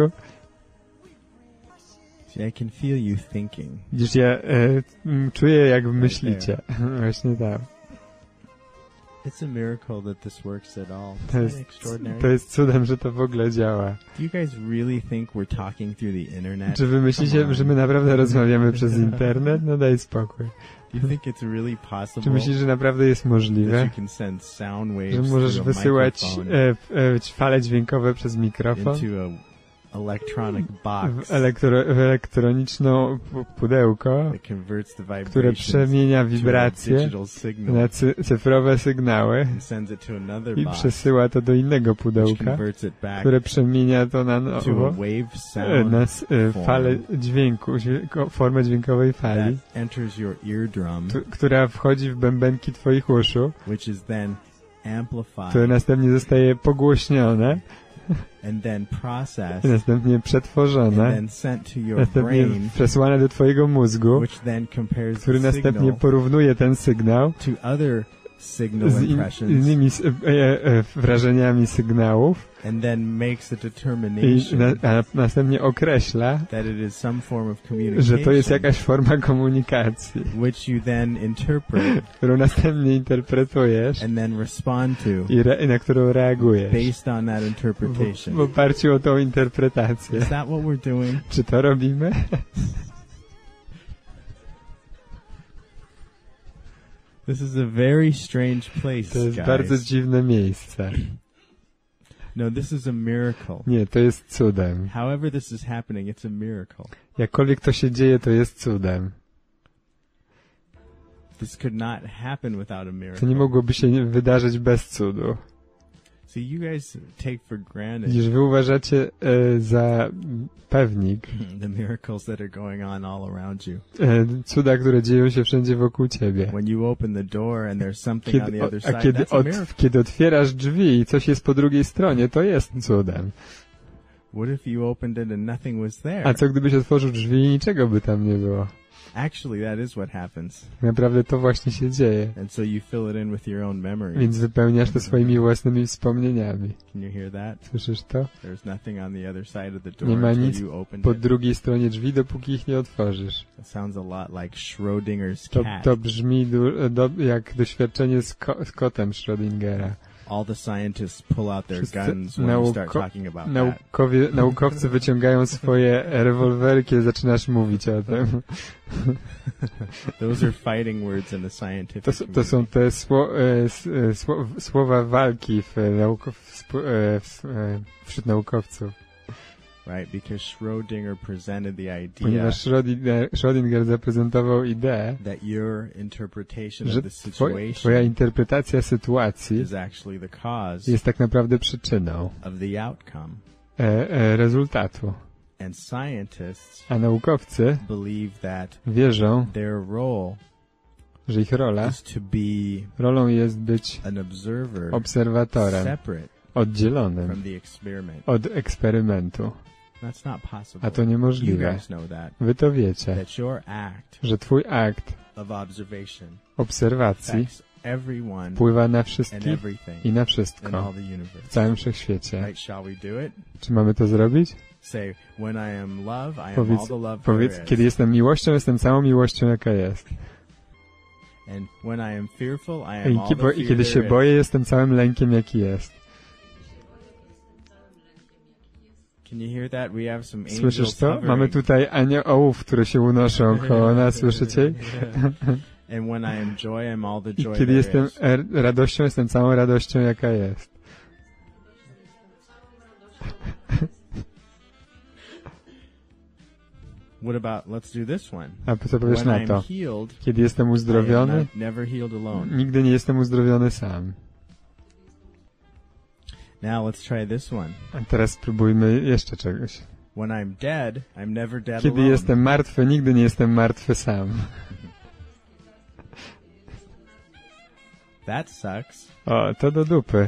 See, I can feel you thinking. Widzisz, ja e, m, czuję, jak myślicie. Właśnie tak. It's a miracle that this works at all. To Isn't jest, that extraordinary? to jest cudem, że to w ogóle działa. Do you guys really think we're talking through the internet? Czy wy myślicie, Come on. że my naprawdę rozmawiamy przez internet? No daj spokój. Do you think it's really Czy possible myślisz, że naprawdę jest that możliwe, you can send sound waves że możesz through a wysyłać microphone e, e, fale dźwiękowe przez mikrofon into a electronic w, box elektro, w elektroniczną pu- pudełko, that converts the które vibrations przemienia to a wibracje digital signal na cy- cyfrowe sygnały and sends it to another i box przesyła to do innego which pudełka, converts it back które przemienia to na to a nowo wave e, sound na s- e, form falę dźwięku, dźwięko, formę dźwiękowej fali, that enters your eardrum, t- która wchodzi w bębenki twoich uszu, which is then amplified które następnie zostaje pogłośnione and then i processed, następnie and przetworzone, then sent to your następnie brain, przesłane do twojego mózgu, which then compares który the następnie signal porównuje ten sygnał to other signal z in, impressions, innymi s- e, e, wrażeniami sygnałów and then makes a i determination na, a następnie określa, that it is some form of że to jest communication, jakaś forma komunikacji, which you then interpret którą następnie interpretujesz and then respond to i, re, i na którą reagujesz based on that w, interpretation. w oparciu o tą interpretację. Is that what we're doing? Czy to robimy? This is a very strange place, To jest bardzo guys. dziwne miejsce. No, this is a miracle. Nie, to jest cudem. However this is happening, it's a miracle. Jakkolwiek to się dzieje, to jest cudem. This could not happen without a To nie miracle. mogłoby się wydarzyć bez cudu. See, you guys take for granted Widzisz, wy uważacie e, za pewnik the miracles that are going on all around you. e, cuda, które dzieją się wszędzie wokół ciebie. When you open the door and there's something on Kiedy, the o, other a side, kiedy, that's a od, miracle. kiedy otwierasz drzwi i coś jest po drugiej stronie, to jest cudem. What if you opened it and nothing was there? A co gdybyś otworzył drzwi i niczego by tam nie było? Actually, that is what happens. Naprawdę to właśnie się dzieje. And so you fill it in with your own memory. Więc wypełniasz to swoimi własnymi wspomnieniami. Can you hear that? Słyszysz to? There's nothing on the other side of the door Nie ma until nic you opened po it. drugiej stronie drzwi, dopóki ich nie otworzysz. It sounds a lot like Schrodinger's To, cat. to brzmi du, do, jak doświadczenie z, ko, z kotem Schrödingera. All the scientists pull out their Wszyscy guns when you start nauko- talking about that. Naukowie, naukowcy wyciągają swoje rewolwery, kiedy zaczynasz mówić o tym. Those are fighting words in the scientific To, s- to są te sło, e, s, e, sło, słowa walki w, nauko, w, spo- e, w, e, wśród naukowców. right? Because Schrodinger presented the idea Ponieważ Schrödinger, Schrödinger zaprezentował ideę, that your interpretation że of the twoj, situation twoja interpretacja sytuacji is actually the cause jest tak naprawdę przyczyną of the outcome. e, e, rezultatu. And scientists A naukowcy believe that wierzą, their role że ich rola, is to be rolą jest być an observer obserwatorem, separate oddzielonym from the experiment. od eksperymentu. That's not possible. A to You niemożliwe. guys know that. Wy to wiecie, That your act że twój akt of observation obserwacji affects everyone wpływa na and wszystkich everything i na in wszystko all the w universe. całym wszechświecie. Right? Shall we do it? Czy mamy to zrobić? Say, when I am love, I am Powiedz, all the love powiedz, there kiedy is. jestem miłością, jestem całą miłością, jaka jest. And when I am fearful, I am I, all ki- the bo, I fear kiedy się there is. boję, jestem całym lękiem, jaki jest. Can you hear that? We have some angels Słyszysz to? hovering. Mamy tutaj aniołów, które się unoszą koło nas, słyszycie? And when I am joy, I'm all the I joy kiedy there jestem is. er- radością, jestem całą radością, jaka jest. What about, let's do this one. A co powiesz When na I'm to? healed, Kiedy jestem I am uzdrowiony, not, never healed alone. nigdy nie jestem uzdrowiony sam. Now let's try this one. A teraz spróbujmy jeszcze czegoś. When I'm dead, I'm never dead Kiedy alone. jestem martwy, nigdy nie jestem martwy sam. That sucks. O, to do dupy.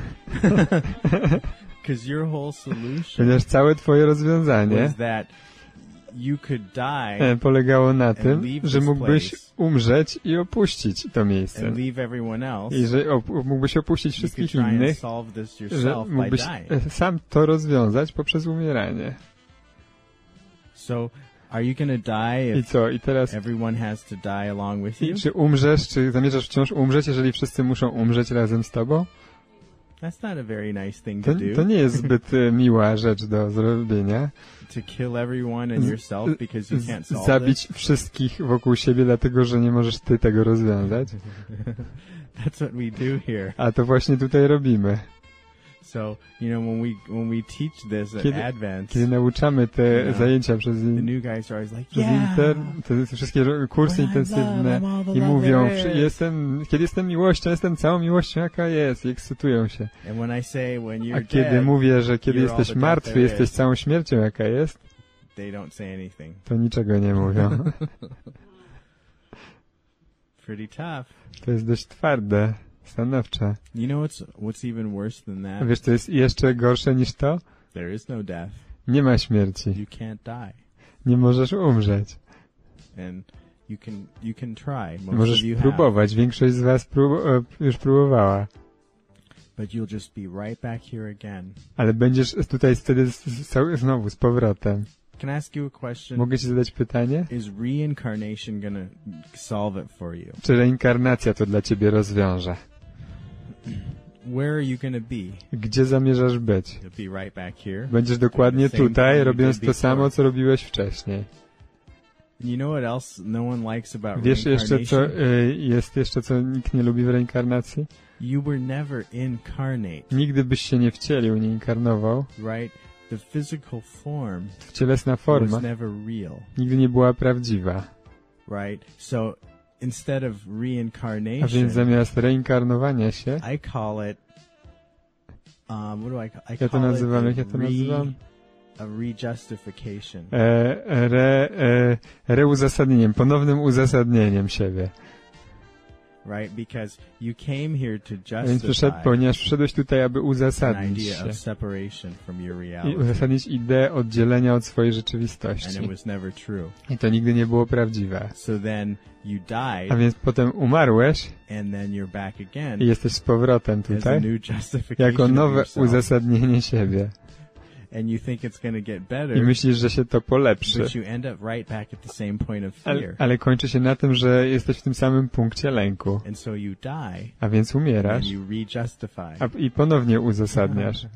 Because your whole solution Ponieważ całe twoje rozwiązanie was that you could die e, polegało na and tym, leave że this mógłbyś place umrzeć i opuścić to miejsce. and leave everyone else. I że op- mógłbyś opuścić You could wszystkich try and innych, solve this że yourself by mógłbyś dying. e, sam to rozwiązać poprzez umieranie. So, are you going to die I if co? I teraz everyone has to die along with you? i czy umrzesz, czy zamierzasz wciąż umrzeć, jeżeli wszyscy muszą umrzeć razem z tobą? That's not a very nice thing To, to do. to nie jest zbyt e, miła rzecz do zrobienia. To kill everyone and Z- yourself because you Z- can't solve zabić wszystkich wokół siebie, dlatego że nie możesz ty tego rozwiązać. this. That's what we do here. A to właśnie tutaj robimy. So, you know, when we when we teach this at Kiedy- Advent, Kiedy nauczamy te No. zajęcia przez, the in, new guys are always like, przez yeah, inter, te, te wszystkie ro- kursy when I'm intensywne love, I'm all the i love mówią, there przy- is. jestem, kiedy jestem miłością, jestem całą miłością, jaka jest, i ekscytują się. And when I say when A you're kiedy dead, mówię, że kiedy you're all jesteś the death martwy, there jesteś is. całą śmiercią, jaka jest, they don't say anything. to niczego nie mówią. Pretty tough. To jest dość twarde. Stanowcze. You know what's what's even worse than that? Wiesz, to jest jeszcze gorsze niż to? There is no death. Nie ma śmierci. You can't die. Nie możesz umrzeć. And you can you can try. Most Możesz of you próbować. have, Większość z was prób- już próbowała. but you'll just be right back here again. Ale będziesz tutaj wtedy z- z- znowu z powrotem. Can I ask you a question? Mogę ci zadać pytanie? Is reincarnation gonna solve it for you? Czy reinkarnacja to dla ciebie rozwiąże? Where are you gonna be? Gdzie zamierzasz być? You'll be right back here. Będziesz dokładnie Doing the same tutaj, thing you robiąc did to samo, before. co robiłeś wcześniej. You know what else no one likes about Wiesz jeszcze co, reincarnation? y, jest jeszcze co nikt nie lubi w reinkarnacji? You were never incarnate, Nigdy byś się nie wcielił, nie inkarnował. right? The physical form Cielesna forma was never real, nigdy nie była prawdziwa. right? So instead of A więc reincarnation, zamiast reinkarnowania się, I call it, um, what do I call, I ja to call nazywam, it jak ja to re, nazywam? a rejustification. E, re, e, reuzasadnieniem, ponownym uzasadnieniem siebie. Right, because you came here to A więc przyszedł, justify ponieważ wszedłeś tutaj, aby an uzasadnić idea się. of separation from your I reality, uzasadnić ideę oddzielenia od swojej and rzeczywistości. it was never true. I to nigdy nie było prawdziwe. So then you died, A więc potem umarłeś and then you're back again i jesteś z powrotem as a tutaj new justification jako of nowe yourself. uzasadnienie siebie. And you think it's going to get I better, myślisz, że się to polepszy. but you end up right back at the same point of Ale, fear. ale kończy się na tym, że jesteś w tym samym punkcie lęku. And so you die, A więc and umierasz you rejustify. a, i ponownie uzasadniasz.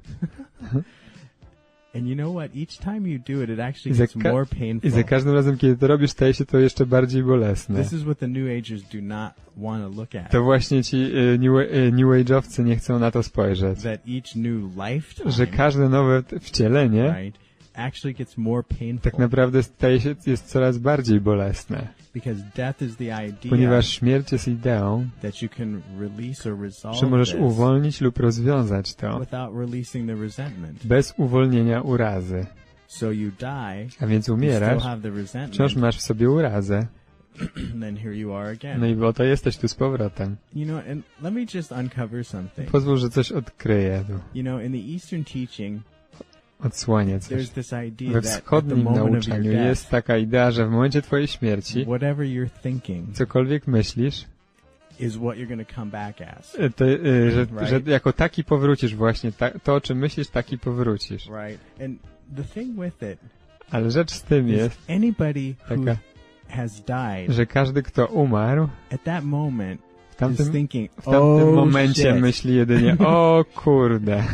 And you know what? Each time you do it, it actually I za, gets ka- more I painful. za każdym razem, kiedy to robisz, staje się to jeszcze bardziej bolesne. This is what the New Agers do not want to look at. To właśnie ci y, new, y, new Age'owcy nie chcą na to spojrzeć. That each new lifetime, Że każde nowe t- wcielenie right, actually gets more painful. tak naprawdę staje się, jest coraz bardziej bolesne. Because death is the idea Ponieważ śmierć jest ideą, that you can release or resolve że możesz this uwolnić lub rozwiązać to without releasing the resentment. bez uwolnienia urazy. So you die, A więc you still umierasz, have the resentment, wciąż masz w sobie urazę. and then here you are again. No i oto jesteś tu z powrotem. You know, and let me just uncover something. Pozwól, że coś odkryję tu. You know, in the Eastern teaching, Odsłonię coś. there's this idea We that at the wschodnim moment of your nauczaniu death, jest taka idea, że w momencie twojej śmierci whatever you're thinking cokolwiek myślisz, is what you're going to come back as, e, to, e, że, Right. że jako taki powrócisz właśnie. Ta, to, o czym myślisz, taki powrócisz. right? And the thing with it Ale rzecz z tym is jest, anybody who taka, has died że każdy, kto umarł, at that moment w is tamtym, thinking, w tamtym oh momencie shit. myśli jedynie, o kurde.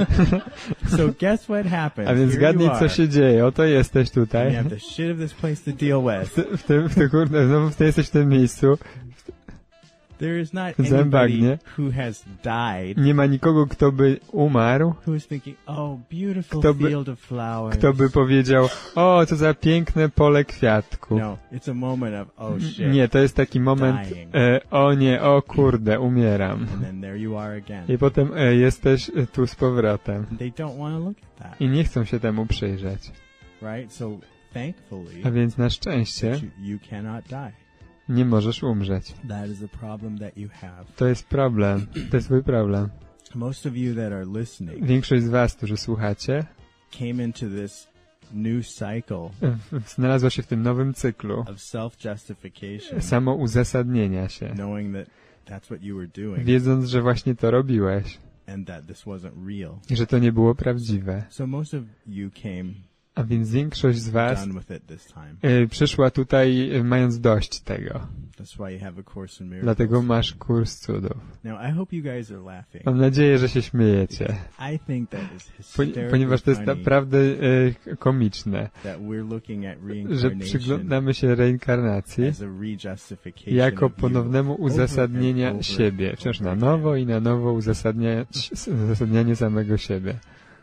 So guess what happens? A więc Here zgadnij, you co are. się dzieje. Oto jesteś And you tutaj. have the shit of this place to deal with. W, w tym, w tym, kurde, znowu ty jesteś w tym miejscu. There is not W zębagnie. anybody who has died Nie ma nikogo, kto by umarł, who is thinking, oh, beautiful Kto by- field of flowers. kto by powiedział, o, co za piękne pole kwiatków. No, it's a moment of, oh shit. Nie, to jest taki moment, Dying. e, o nie, o kurde, umieram. And then there you are again. I potem e, jesteś e, tu z powrotem. They don't want to look at that, I nie chcą się temu przyjrzeć. right? So thankfully, A więc na szczęście that you, you cannot die. nie możesz umrzeć. That is a problem that you have. To jest problem. To jest twój problem. Most of you that are listening Większość z was, którzy słuchacie, came into this new cycle w- w- znalazła się w tym nowym cyklu of self-justification, samo uzasadnienia się, knowing that that's what you were doing wiedząc, że właśnie to robiłeś and that this wasn't real. i że to nie było prawdziwe. So most of you came A więc większość z was done with it this time. y, przyszła tutaj y, mając dość tego. That's why you have a Course in Miracles. Dlatego masz kurs cudów. Now, I hope you guys are laughing. Mam nadzieję, że się śmiejecie, I think that is Poni- hysterically ponieważ to jest funny naprawdę y, komiczne, that we're looking at że reincarnation przyglądamy się reinkarnacji as a rejustification jako of you ponownemu over and uzasadnienia over siebie, and wciąż over na again. nowo i na nowo uzasadnia, uzasadnianie samego siebie.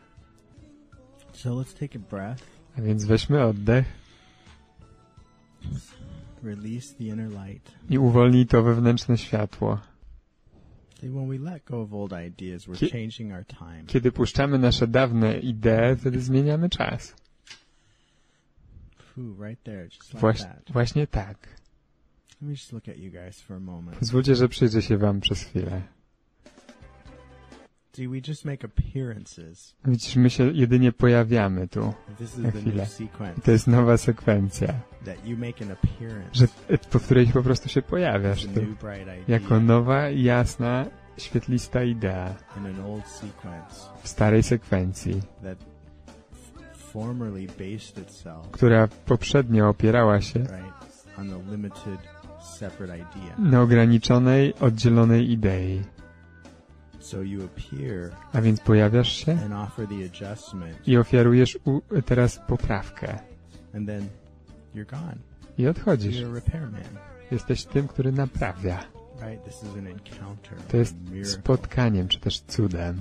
So let's take a breath, A więc weźmy oddech release the inner light. i uwolnij to wewnętrzne światło. See, when we let go of old ideas, we're Ki- changing our time. Kiedy puszczamy nasze dawne idee, wtedy zmieniamy czas. Ooh, right there, just like Właś, that. właśnie tak. Let me just look at you guys for a moment. Pozwólcie, że przyjrzę się wam przez chwilę. See, we just make appearances. Widzisz, my się jedynie pojawiamy tu. This is Na the chwilę. new sequence. To jest nowa sekwencja, That you make an appearance. że, po której po prostu się pojawiasz As a tu. new bright idea Jako nowa, jasna, świetlista idea in an old sequence w starej sekwencji, that f- formerly based itself, która poprzednio opierała się right, on the limited, separate idea. na ograniczonej, oddzielonej idei. So you appear A więc pojawiasz się and offer the adjustment, i ofiarujesz u, teraz poprawkę. and then you're gone. I odchodzisz. You're a repairman, Jesteś tym, który naprawia. right? This is an encounter, To jest a miracle. spotkaniem, czy też cudem.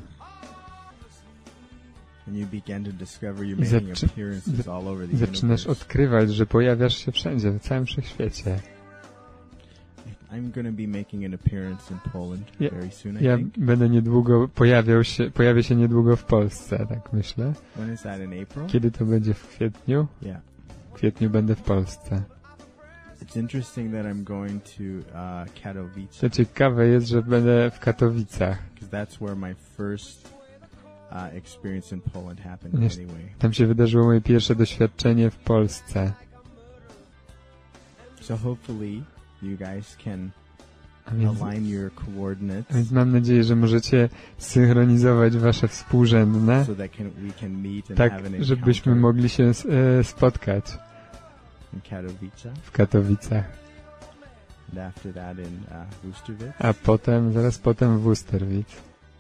And you begin to discover you're I making zaczy- appearances all over the Zaczynasz universe. odkrywać, że pojawiasz się wszędzie, w całym wszechświecie. I'm going to be making an appearance in Poland Ja- very soon, I Ja think. będę niedługo, pojawiał się, pojawię się niedługo w Polsce, tak myślę. When is that, in April? Kiedy to będzie w kwietniu? Yeah. W kwietniu będę w Polsce. It's interesting that I'm going to uh, Katowice, Co ciekawe jest, że będę w Katowicach. because that's where my first uh, experience in Poland happened Yes. anyway. Tam się wydarzyło moje pierwsze doświadczenie w Polsce. So hopefully you guys can A więc, align your a coordinates więc mam nadzieję, że możecie synchronizować wasze współrzędne, so that can, we can meet and tak have an żebyśmy encounter mogli się e, spotkać in Katowice, w Katowicach. and after that in uh, Wusterwitz. A potem, zaraz potem w Wusterwitz.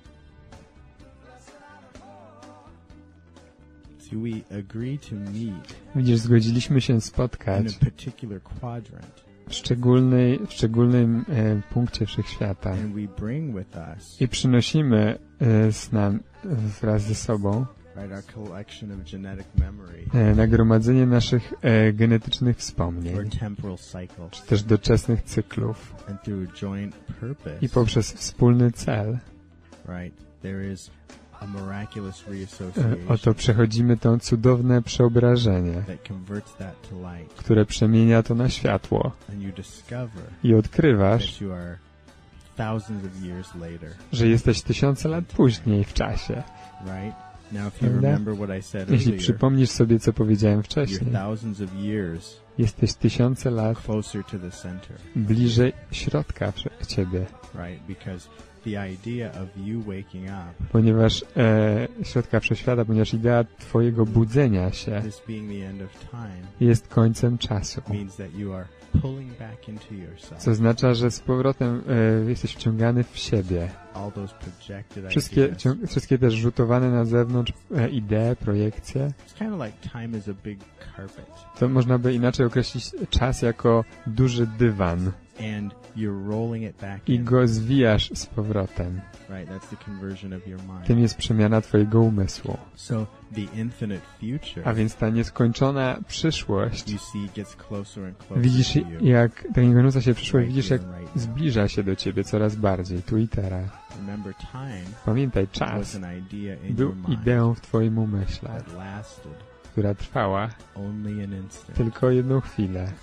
So we agree to meet Widzisz, zgodziliśmy się in spotkać a particular quadrant, w, szczególnej, w szczególnym e, punkcie wszechświata and we bring with us i przynosimy e, z nam wraz ze sobą right our collection of genetic memory e, nagromadzenie naszych e, genetycznych or wspomnień, temporal cycles, czy też doczesnych cyklów and through joint purpose, i poprzez wspólny cel. right, there is a miraculous E, reassociation oto przechodzimy to cudowne przeobrażenie, that converts that to light, które przemienia to na światło and you discover i odkrywasz, that you are thousands of years later, że jesteś tysiące lat później w czasie. right? Now if you Prawda? remember what I said Jeśli earlier, przypomnisz sobie, co powiedziałem you're wcześniej, thousands of years jesteś tysiące lat closer to the center, bliżej środka prze- ciebie, right? Because the idea of you waking up, ponieważ e, środka wszechświata, ponieważ idea twojego budzenia się this being the end of time, jest końcem czasu. means that you are pulling back into yourself Co oznacza, że z powrotem e, jesteś wciągany w siebie. all those projected Wszystkie, ideas. cią- wszystkie też rzutowane na zewnątrz e, idee, projekcje, It's kind of like time is a big carpet, to można by inaczej określić czas jako duży dywan and you're rolling it back i in, go zwijasz z powrotem. right? That's the conversion of your mind. Tym jest przemiana twojego umysłu. So the infinite future, A więc ta nieskończona przyszłość, you see, gets closer and closer widzisz to you. jak, ta niekończąca się przyszłość, Right widzisz here jak and right now. zbliża się do ciebie coraz bardziej, tu i teraz. Remember, time Pamiętaj, was czas an idea in był your mind ideą w twoim umyśle, that lasted która trwała only an instant. tylko jedną chwilę.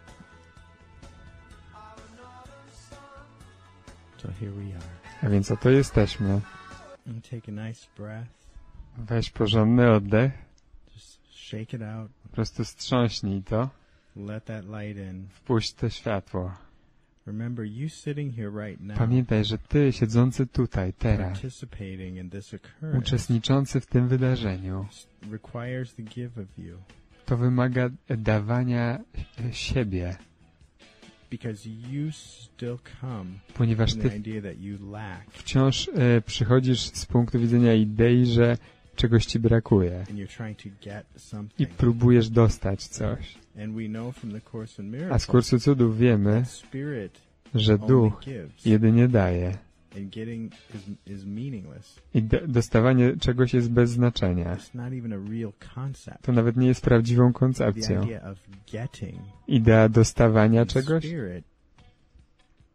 So here we are. A więc oto jesteśmy. And take a nice breath. Weź porządny oddech, Just shake it out. po prostu strząśnij to, Let that light in. wpuść to światło. Remember, you sitting here right now, Pamiętaj, że ty, siedzący tutaj, teraz, participating in this occurrence, uczestniczący w tym wydarzeniu, requires the give of you. to wymaga dawania siebie, Because you still come ponieważ from the ty idea that you lack, wciąż e, przychodzisz z punktu widzenia idei, że czegoś ci brakuje and you're trying to get i something. próbujesz dostać coś. And we know from the Course in A z Miracles kursu cudów wiemy, that Spirit że only duch gives, jedynie daje and getting is, is meaningless. i do, dostawanie czegoś jest bez znaczenia. It's not even a real concept. To nawet nie jest prawdziwą The koncepcją. idea of getting Idea dostawania from czegoś Spirit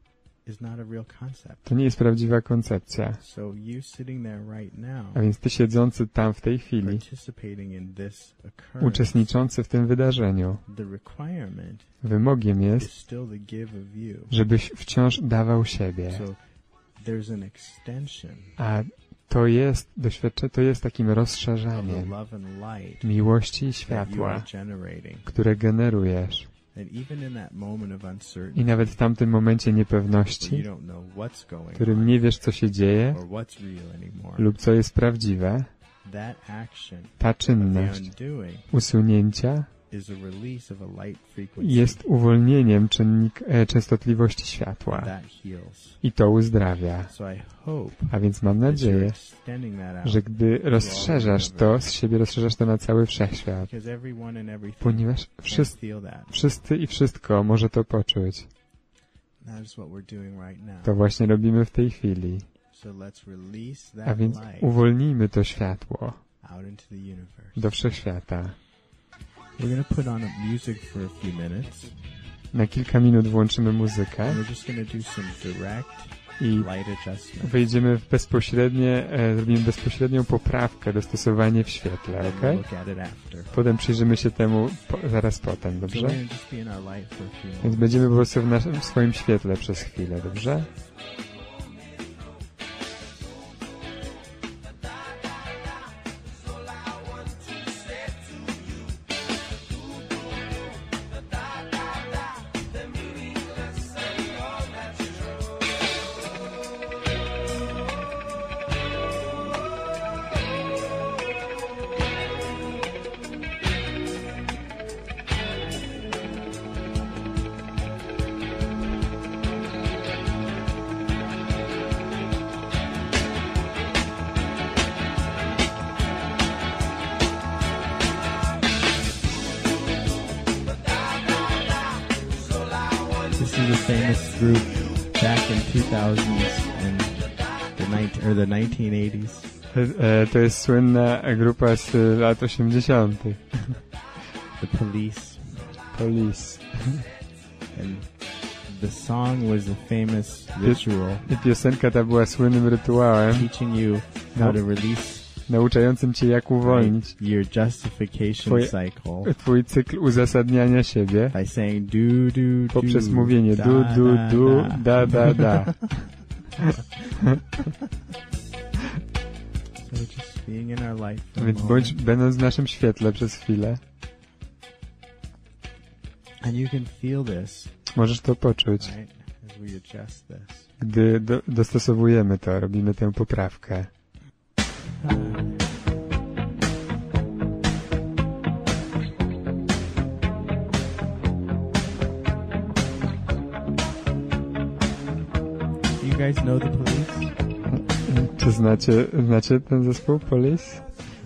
is not a real concept. To nie jest prawdziwa koncepcja. So you sitting there right now, A więc ty siedzący tam w tej chwili, participating in this occurrence, uczestniczący w tym wydarzeniu, the requirement wymogiem is jest, still the give of you. żebyś wciąż dawał siebie. So there's an extension A to jest doświadczenie, to jest takim of the rozszerzaniem love and light miłości i that you are światła, generating. które generujesz. And even in that moment of I uncertainty, nawet w tamtym momencie where you niepewności, don't know what's going w którym on nie wiesz, co się dzieje or what's real anymore, lub co jest prawdziwe, that action ta of the czynność undoing usunięcia is a release of a light frequency jest uwolnieniem czynnik, e, częstotliwości światła that heals. i to uzdrawia. So I hope A więc mam that you're nadzieję, extending that out, że gdy rozszerzasz to z siebie, rozszerzasz to na cały wszechświat, because everyone and everything ponieważ can wszyscy, feel that. wszyscy i wszystko może to poczuć. That is what we're doing right now. To właśnie robimy w tej chwili. So let's release A that więc light uwolnijmy to światło out into the universe. do wszechświata. We're going to put on music for a few minutes. Na kilka minut włączymy muzykę And we're just going to do some direct i light adjustment. wejdziemy w bezpośrednie, e, zrobimy bezpośrednią poprawkę, dostosowanie w świetle, And ok? we'll look at it after. Potem przyjrzymy się temu po, zaraz potem, So dobrze? we're going to just be in our light for a few Więc moments. będziemy po prostu w, naszym, w swoim świetle przez chwilę, dobrze? This is a famous group back in two thousands and the nineteen or the nineteen eighties. E, to jest słynna grupa z lat osiemdziesiątych. The Police, Police. and the song was a famous ritual I piosenka ta była słynnym rytuałem teaching you how to release nauczającym cię, jak uwolnić your justification Twoje- cycle twój cykl uzasadniania siebie by saying do do do poprzez mówienie da, du, du, da, du, da. da, da, da. So just being in our life for a Więc moment. bądź, będąc w naszym świetle przez chwilę, And you can feel this, możesz to poczuć, right, as we adjust this. gdy do, dostosowujemy to, robimy tę poprawkę. You guys know the Police? Czy znacie, znacie ten zespół Police?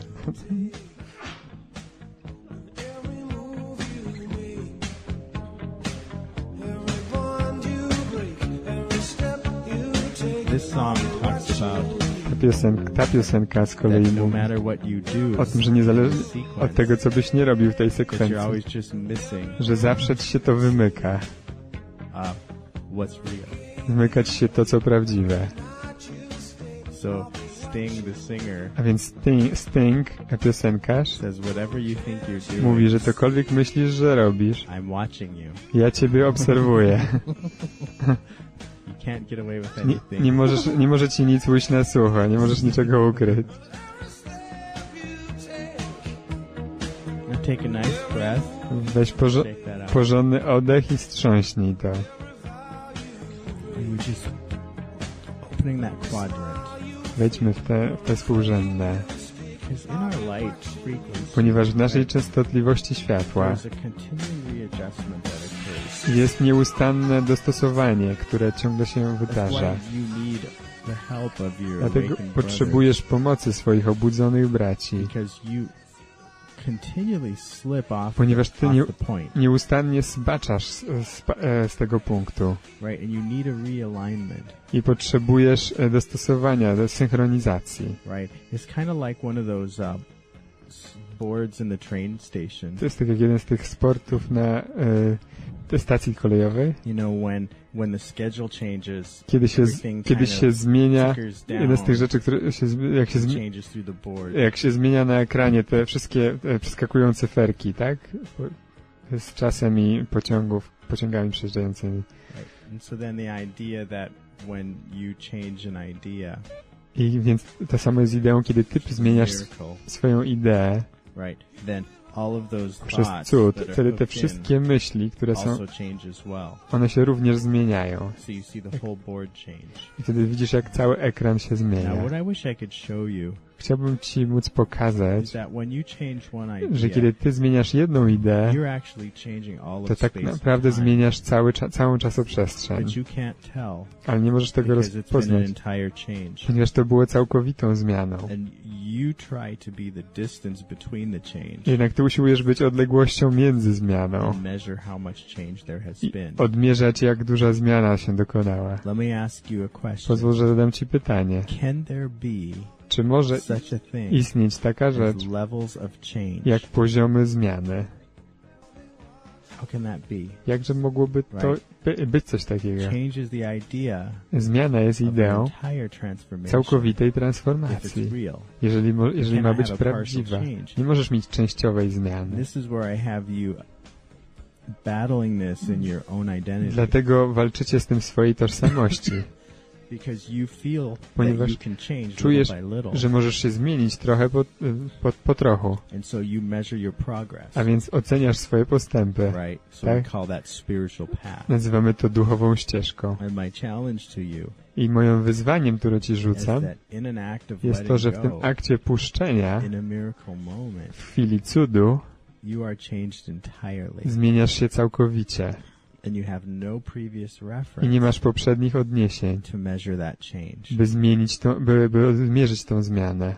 This song talks about Ta piosenka, ta piosenka z kolei that no mówi matter what you do o tym, że niezależnie in the od sequence, tego, co byś nie robił w tej that you're sekwencji, always just missing że zawsze ci się to wymyka. uh, what's real. Wymykać się to, co prawdziwe. So Sting, the singer, A więc Sting, Sting piosenkarz, says whatever you think you're doing, mówi, że cokolwiek myślisz, że robisz, I'm watching you. ja ciebie obserwuję. You can't get away with Nie, anything. nie, możesz, nie może ci nic ujść na sucho, nie możesz niczego ukryć. Now take a nice breath. Weź porzo Shake that out. porządny oddech i strząśnij to. And you're just opening that quadrant. Wejdźmy w te, w te współrzędne. Because in our light frequency, Ponieważ w naszej częstotliwości światła there's a continuing readjustment that occurs. jest nieustanne dostosowanie, które ciągle się That's wydarza. why you need the help of your Dlatego awakened potrzebujesz pomocy swoich obudzonych braci, brothers, because you continually slip off, ponieważ ty off nie, the point, nieustannie zbaczasz z, z, e, z tego punktu right? And you need a realignment, i potrzebujesz e, dostosowania, do synchronizacji. right? It's kind of like one of those uh, s- boards in the train station To jest tak jak jeden z tych sportów na, e, stacji kolejowej, you know, when when the schedule changes, kiedy się, everything kiedy kind się of zmienia, tickers down, jedna z tych rzeczy, które się, zmi- jak się, zmi- changes through the board. jak się zmienia na ekranie te wszystkie e, przeskakują cyferki, tak? Po- Z czasem i pociągów, pociągami przejeżdżającymi. Right. And so then the idea that when you change an idea, I więc to samo jest ideą, kiedy ty zmieniasz miracle, swoją ideę right? Then all of those przez thoughts cud, that are wtedy te hooked in wszystkie myśli, które są, also change as well. one się również zmieniają. So you see the whole board change. I wtedy widzisz, jak cały ekran się Now, zmienia. what I wish I could show you Chciałbym ci móc is pokazać, that when you change one że idea, kiedy ty zmieniasz jedną ideę, you're actually changing all to of tak space and naprawdę time. zmieniasz cały, cza- całą czasoprzestrzeń. But you can't tell Ale nie możesz tego because it's been an rozpoznać, entire change. ponieważ to było całkowitą zmianą. And you try to be the distance between the change Jednak ty usiłujesz być odległością między zmianą and measure how much change there has i been. odmierzać, jak duża zmiana się dokonała. Let me ask you a question. Pozwól, że zadam ci pytanie. Can there be Czy może such a thing istnieć taka rzecz, as levels of change? jak poziomy zmiany? How can that be? Jakże mogłoby to by, być coś takiego? Change is the idea Zmiana jest of an ideą entire transformation całkowitej if it's transformacji, real. jeżeli, mo, jeżeli ma cannot być have a partial prawdziwa. change. Nie możesz mieć częściowej zmiany. This is where I have you battling this in your own identity. Dlatego walczycie z tym w swojej tożsamości, Because you feel Ponieważ that you can change czujesz, little by little. że możesz się zmienić trochę po, po, po trochu, And so you measure your progress. a więc oceniasz swoje postępy. Right? So Tak? we call that spiritual path. Nazywamy to duchową ścieżką. And my challenge to you I moim wyzwaniem, które ci is rzucam, that in an act of jest to, że w letting tym go, akcie puszczenia, in a miracle moment, w chwili cudu, you are changed entirely. zmieniasz się całkowicie And you have no previous i nie reference masz poprzednich odniesień, to measure that change. by zmienić to, by, by zmierzyć tą zmianę.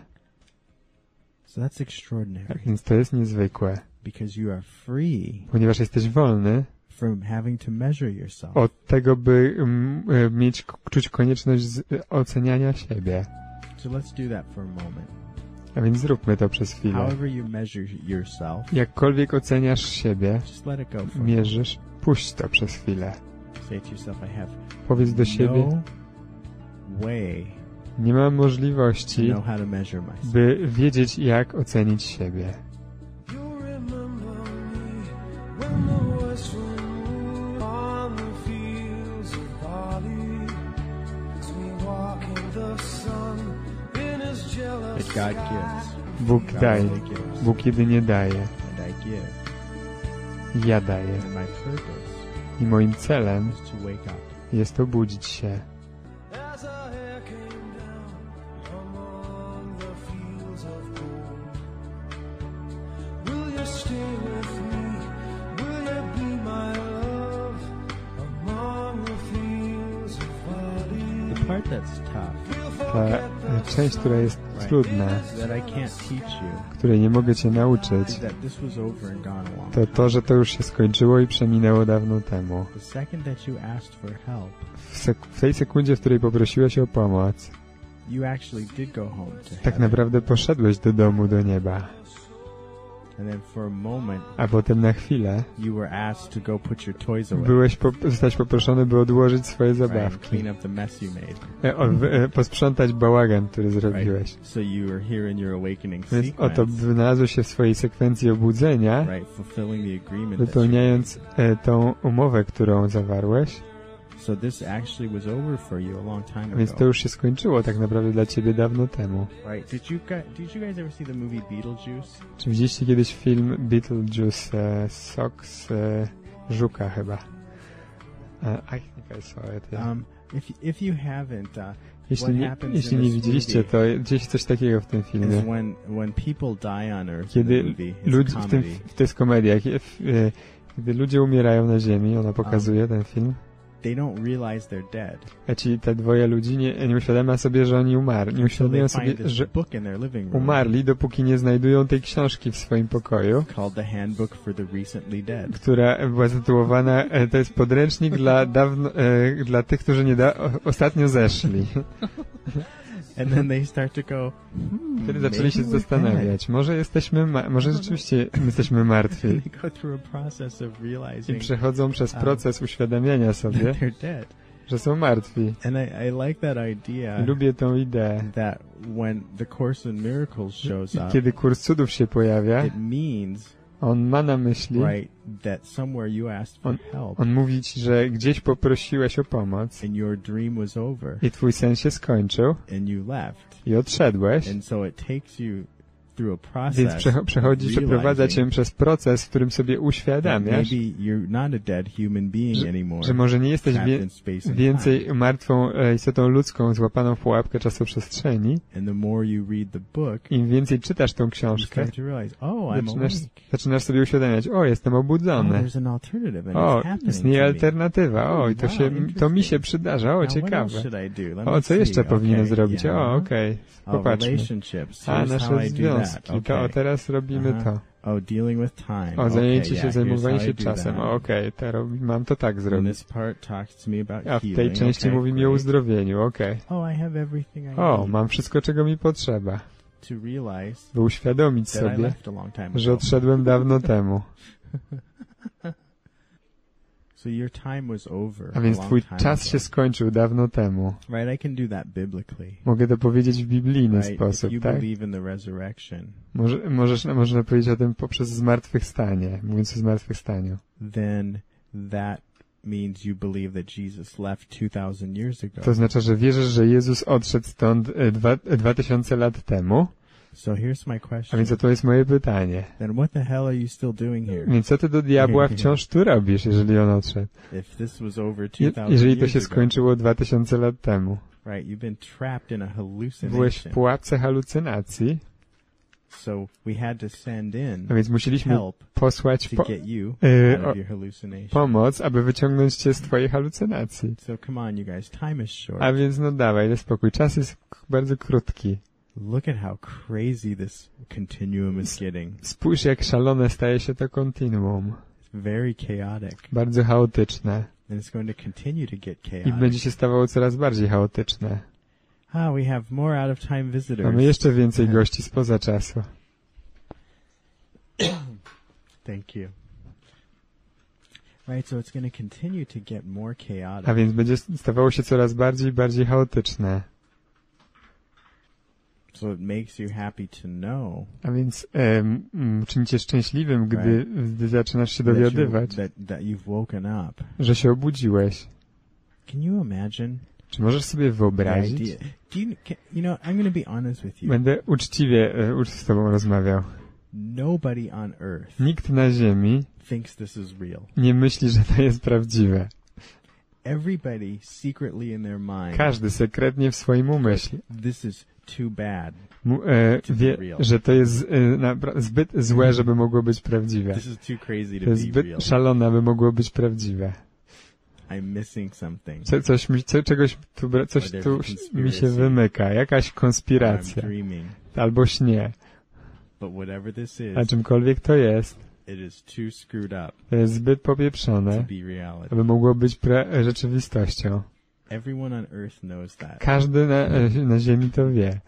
So that's extraordinary. Więc to jest niezwykłe, Because you are free ponieważ jesteś wolny from having to measure yourself. od tego, by mm, e, mieć, czuć konieczność z, e, oceniania siebie. So let's do that for a moment. A więc zróbmy to przez chwilę. However you measure yourself, Jakkolwiek oceniasz siebie, just let it go for a moment. mierzysz, puść to przez chwilę. Say to yourself, I have Powiedz do siebie, no way nie mam to możliwości, know how to measure myself. by wiedzieć, jak ocenić siebie. You remember me when the west wind on the fields of barley makes me walk in the sun in his jealous That God gives. Bóg God daje, only gives. Bóg jedynie daje. And I give. Ja daję. And my purpose I moim celem is to wake up. jest obudzić się. as a hair came down among the fields of gold. Will you stay with me? Will you be my love among the fields of barley? The part that's tough, We'll Ta forget e, the część, która jest trudna, that I can't teach you, której nie mogę cię nauczyć, is that this was over and gone a long to time. to, że to już się skończyło i przeminęło dawno temu. The second that you asked for help, W, sek- w tej sekundzie, w której poprosiłeś o pomoc, you actually did go home to tak heaven. naprawdę poszedłeś do domu, do nieba. And then for a moment, A potem na chwilę you were asked to go put your toys away. byłeś po- zostałeś poproszony, by odłożyć swoje Right, and zabawki. clean up the mess you made. E, o, w, e, posprzątać bałagan, który zrobiłeś. Right? So you were here in your awakening Więc oto sequence, wynalazłeś się w swojej sekwencji obudzenia, right? Fulfilling the agreement that you wypełniając e, tą umowę, którą zawarłeś. made. So this actually was over for you a long time Więc to ago. już się skończyło tak naprawdę dla ciebie dawno temu. Right? Did you guys, did you guys ever see the movie Beetlejuice? Czy widzieliście kiedyś film Beetlejuice, e, sok z e, żuka chyba? E, I think I saw it, yeah. Um, if if you haven't, uh, Jeśli what nie, happens jeśli in nie this widzieliście, movie to gdzieś coś takiego w tym is filmie. when when people die on Earth. Kiedy in the movie, it's ludzie, w tym, comedy. to jest komedia, kie- w- e, kiedy ludzie umierają na ziemi, ona pokazuje ten film, They don't realize they're dead. a ci te dwoje ludzi nie, nie uświadamia sobie, że oni umarli. Nie So they uświadamiają find sobie, this że book in their living room umarli, dopóki nie znajdują tej książki w swoim pokoju, called The Handbook for the Recently Dead. która była zatytułowana, e, to jest podręcznik dla dawno, e, dla tych, którzy nie da, o, ostatnio zeszli. And then they start to go, hmm, Wtedy zaczęli się maybe we're dead. zastanawiać, może jesteśmy, ma- może rzeczywiście jesteśmy martwi. And they go through a process of I realizing przechodzą przez Um, proces uświadamiania sobie, that they're dead. że są martwi. And I, I like that idea Lubię tą ideę. that when the Course in Miracles shows I up, kiedy kurs cudów się pojawia, it means, on ma na myśli, right, that somewhere you asked for help on mówi ci, że gdzieś poprosiłeś o pomoc and your dream was over i twój sen się skończył and you left. i odszedłeś, And so it takes you through a process więc przecho- przechodzi, of przeprowadza cię realizing przez proces, w którym sobie that uświadamiasz, maybe you're not a dead human being anymore. że może nie jesteś trapped wie- in space and więcej time. martwą e, istotą ludzką złapaną w pułapkę czasoprzestrzeni. And the more you read the book, Im więcej czytasz tą you książkę, start to realize, oh, I'm zaczynasz, awake. zaczynasz sobie uświadamiać, o, jestem Oh, obudzony. there's an alternative and O, it's happening istnieje to me. alternatywa. O, i to, Wow, się, to mi interesting. się przydarza. O, Now, what else ciekawe. should I do? Let O, me co see. jeszcze powinienem Okay, zrobić? yeah. O, okej, Oh, popatrzmy. relationships. A, Here's how nasze I do that. związki. To Okay. o, teraz robimy Aha. to. Oh, dealing with time. O, zajęcie okay, się, yeah, zajmowanie here's how się I do czasem. that. O, okej, to robi- mam to tak And zrobić. this part talks to me about A w tej healing. części Okay, mówi mi o great. uzdrowieniu. Okej. Oh, I have everything I O, need mam wszystko, czego mi potrzeba. to realize By uświadomić that I sobie, left a long time że ago. odszedłem dawno temu. So your time was over A więc a long twój time czas ago. się skończył dawno temu. Right, I can do that biblically. Mogę to powiedzieć w biblijny Right, if sposób, you tak? believe in the resurrection, Może, możesz, można powiedzieć o tym poprzez zmartwychwstanie, mówiąc o zmartwychwstaniu. then that means you believe that Jesus left two thousand years ago. To oznacza, że wierzysz, że Jezus odszedł stąd e, dwa, e, dwa tysiące lat temu. So here's my A question. więc to jest moje pytanie. Then what the hell are you still doing here? Więc co ty do diabła wciąż tu robisz, jeżeli on odszedł? If this was over Je, two thousand jeżeli to years się ago, skończyło dwa tysiące lat temu. right? You've been trapped in a Byłeś w hallucination. pułapce halucynacji, So we had to send in a więc musieliśmy help posłać to po, get you e, out o- of your hallucination. pomoc, aby wyciągnąć cię z twojej halucynacji. So come on, you guys. Time is short. A więc no dawaj, daj spokój. Czas jest k- bardzo krótki. Look at how crazy this continuum is getting. Spójrz, jak szalone staje się to kontinuum. It's very chaotic, Bardzo chaotyczne. and it's going to continue to get I chaotic. będzie się stawało coraz bardziej chaotyczne. Ah, we have more out of time visitors. Mamy jeszcze więcej gości spoza czasu. Thank you. Right, so it's going to continue to get more chaotic. A więc będzie stawało się coraz bardziej i bardziej chaotyczne. So it makes you happy to know A więc em, mm, czyni cię szczęśliwym, gdy, gdy zaczynasz się that, you're, dowiadywać, that, that you've woken up. że się obudziłeś. Can you imagine Czy możesz sobie the wyobrazić? idea? Do you, can, you know, I'm going to be honest with you. Będę uczciwie e, ucz z tobą rozmawiał. Nobody on earth Nikt na ziemi thinks this is real. nie myśli, że to jest prawdziwe. Everybody secretly in their mind, Każdy sekretnie w swoim umyśle this is too bad. mu, e, To be wie, real. że to jest e, napra- zbyt złe, żeby mogło być prawdziwe. This is too crazy to To jest be real. zbyt szalone, aby mogło być prawdziwe. I'm missing something. Co, coś mi, co, czegoś tu, bra- coś Or there's tu a mi się conspiracy. wymyka, jakaś Or I'm konspiracja, dreaming. albo śnie, But whatever this a is, czymkolwiek to jest, it is too screwed up to jest zbyt to popieprzone, be reality. aby mogło być pre- rzeczywistością. Everyone on earth knows that. Każdy na, e, na ziemi to wie.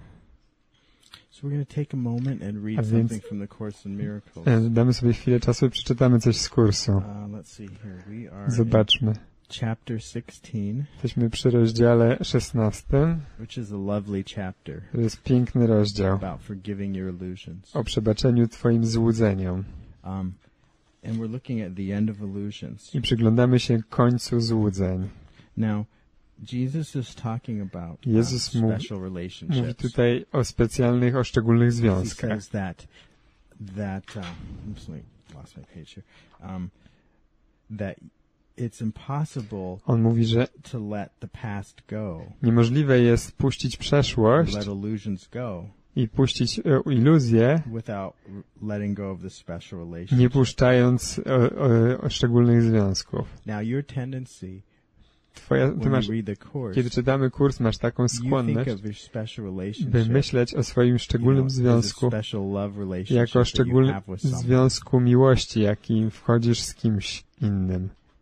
So we're going to take a moment and A read więc- something from the Course in Miracles. E, Damy sobie chwilę czasu i przeczytamy coś z kursu. Uh, let's see here. We are in Zobaczmy. chapter sixteen, Jesteśmy przy rozdziale szesnastym. which is a lovely chapter To jest piękny rozdział about forgiving your illusions. o przebaczeniu twoim złudzeniom. Um, and we're looking at the end of illusions. I przyglądamy się końcu złudzeń. Now, Jesus is talking about uh, Jezus mówi- special Mówi relationships. tutaj o specjalnych, o szczególnych He związkach. says that that um, oops, let me lost my page here. Um, that it's impossible On mówi, że to let the past go, niemożliwe jest puścić przeszłość let illusions go, i puścić e, iluzję, without r- letting go of the special nie relationship. puszczając o, o, o szczególnych związków. Now, your tendency Twoja, ty when masz, you read the course, kiedy czytamy kurs, masz taką you think skłonność, of your special by relationship, myśleć o swoim you know, szczególnym as a związku special love relationship jako that you szczególnym have with someone. związku miłości, jakim wchodzisz z kimś innym.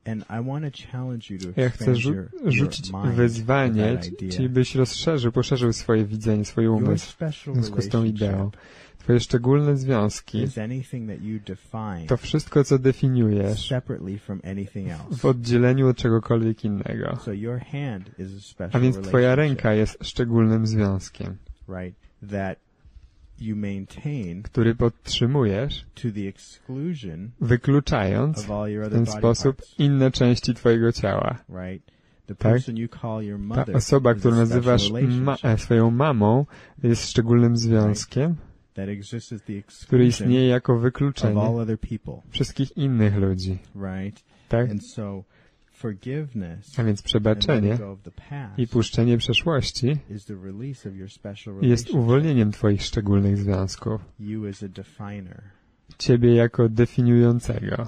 And I want to challenge you to Ja chcę expand rzu- your, your rzucić mind wyzwanie, with that idea. ci byś rozszerzył, poszerzył swoje widzenie, swój Your umysł w special związku z tą ideą. relationship Twoje szczególne związki is anything that you define to wszystko, co definiujesz separately from anything else. w oddzieleniu od czegokolwiek innego. So your hand is a special A więc twoja relationship, ręka jest szczególnym związkiem, right? That you maintain który podtrzymujesz, to the exclusion wykluczając of all your w other ten body sposób parts, inne części twojego ciała. right? The Tak? person you call your Ta mother osoba, is a którą special nazywasz ma- relationship e, swoją mamą, jest szczególnym związkiem, that exists as the który exclusion istnieje jako of wykluczenie all other people, wszystkich innych ludzi. right? Tak? And so forgiveness A więc and przebaczenie letting go of the past i puszczenie przeszłości is the release of your special jest relationship. uwolnieniem twoich szczególnych związków. You as a definer. Ciebie jako definiującego.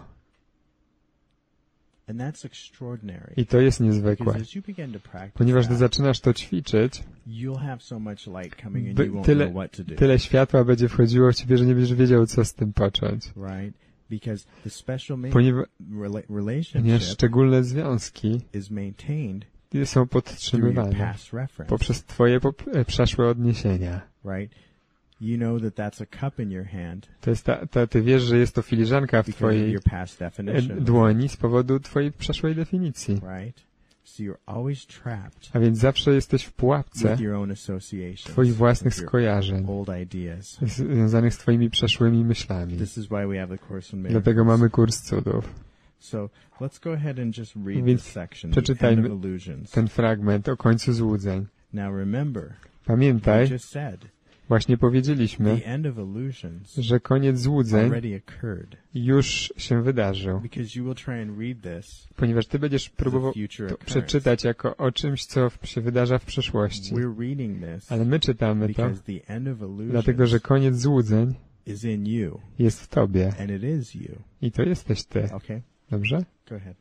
And that's extraordinary. I to jest Because niezwykłe. as you begin to practice Ponieważ gdy that, zaczynasz to ćwiczyć, you'll have so much light coming and by- you won't tyle, know what to do. tyle światła będzie wchodziło w ciebie, że nie będziesz wiedział, co z tym począć. Right? Because the special ma- Ponieważ, rela- ponieważ relationship szczególne związki is maintained są through your podtrzymywane past reference. poprzez twoje pop- e, przeszłe odniesienia. Right? You know that that's a cup in your hand To jest ta, ta, ty wiesz, że jest to filiżanka w because of twojej your past e, definition. dłoni z powodu twojej przeszłej definicji. Right? So you're always trapped A więc zawsze jesteś w pułapce with your own associations, twoich własnych with your skojarzeń, old ideas. związanych z twoimi przeszłymi myślami. This is why we have the Course in Dlatego Miracles. mamy kurs cudów. So let's go ahead and just read Więc this section, the end przeczytajmy of illusions. ten fragment o końcu złudzeń. Now remember, Pamiętaj, we just said, właśnie powiedzieliśmy, the end of illusions że koniec złudzeń already occurred. już się wydarzył. Because you will try and read this Ponieważ ty będziesz as a próbował future to occurrence. przeczytać jako o czymś, co w- się wydarza w przyszłości. We're reading this Ale my czytamy to, because the end of dlatego że illusions koniec złudzeń is in you, jest w tobie. and it is you. I to jesteś ty. Okay? Dobrze? Go ahead.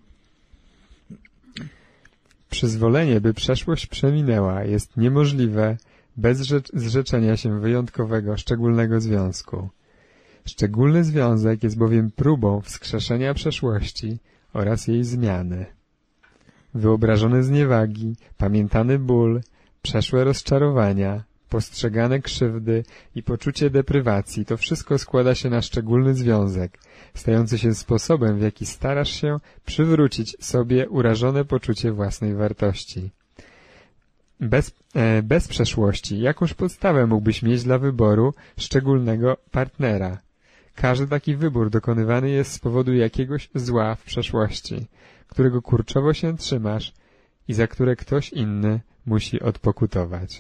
Przyzwolenie, by przeszłość przeminęła, jest niemożliwe bez rzecz- zrzeczenia się wyjątkowego, szczególnego związku. Szczególny związek jest bowiem próbą wskrzeszenia przeszłości oraz jej zmiany. Wyobrażone zniewagi, pamiętany ból, przeszłe rozczarowania, postrzegane krzywdy i poczucie deprywacji, to wszystko składa się na szczególny związek, stający się sposobem, w jaki starasz się przywrócić sobie urażone poczucie własnej wartości. Bez, e, bez przeszłości, jakąż podstawę mógłbyś mieć dla wyboru szczególnego partnera? Każdy taki wybór dokonywany jest z powodu jakiegoś zła w przeszłości, którego kurczowo się trzymasz i za które ktoś inny musi odpokutować.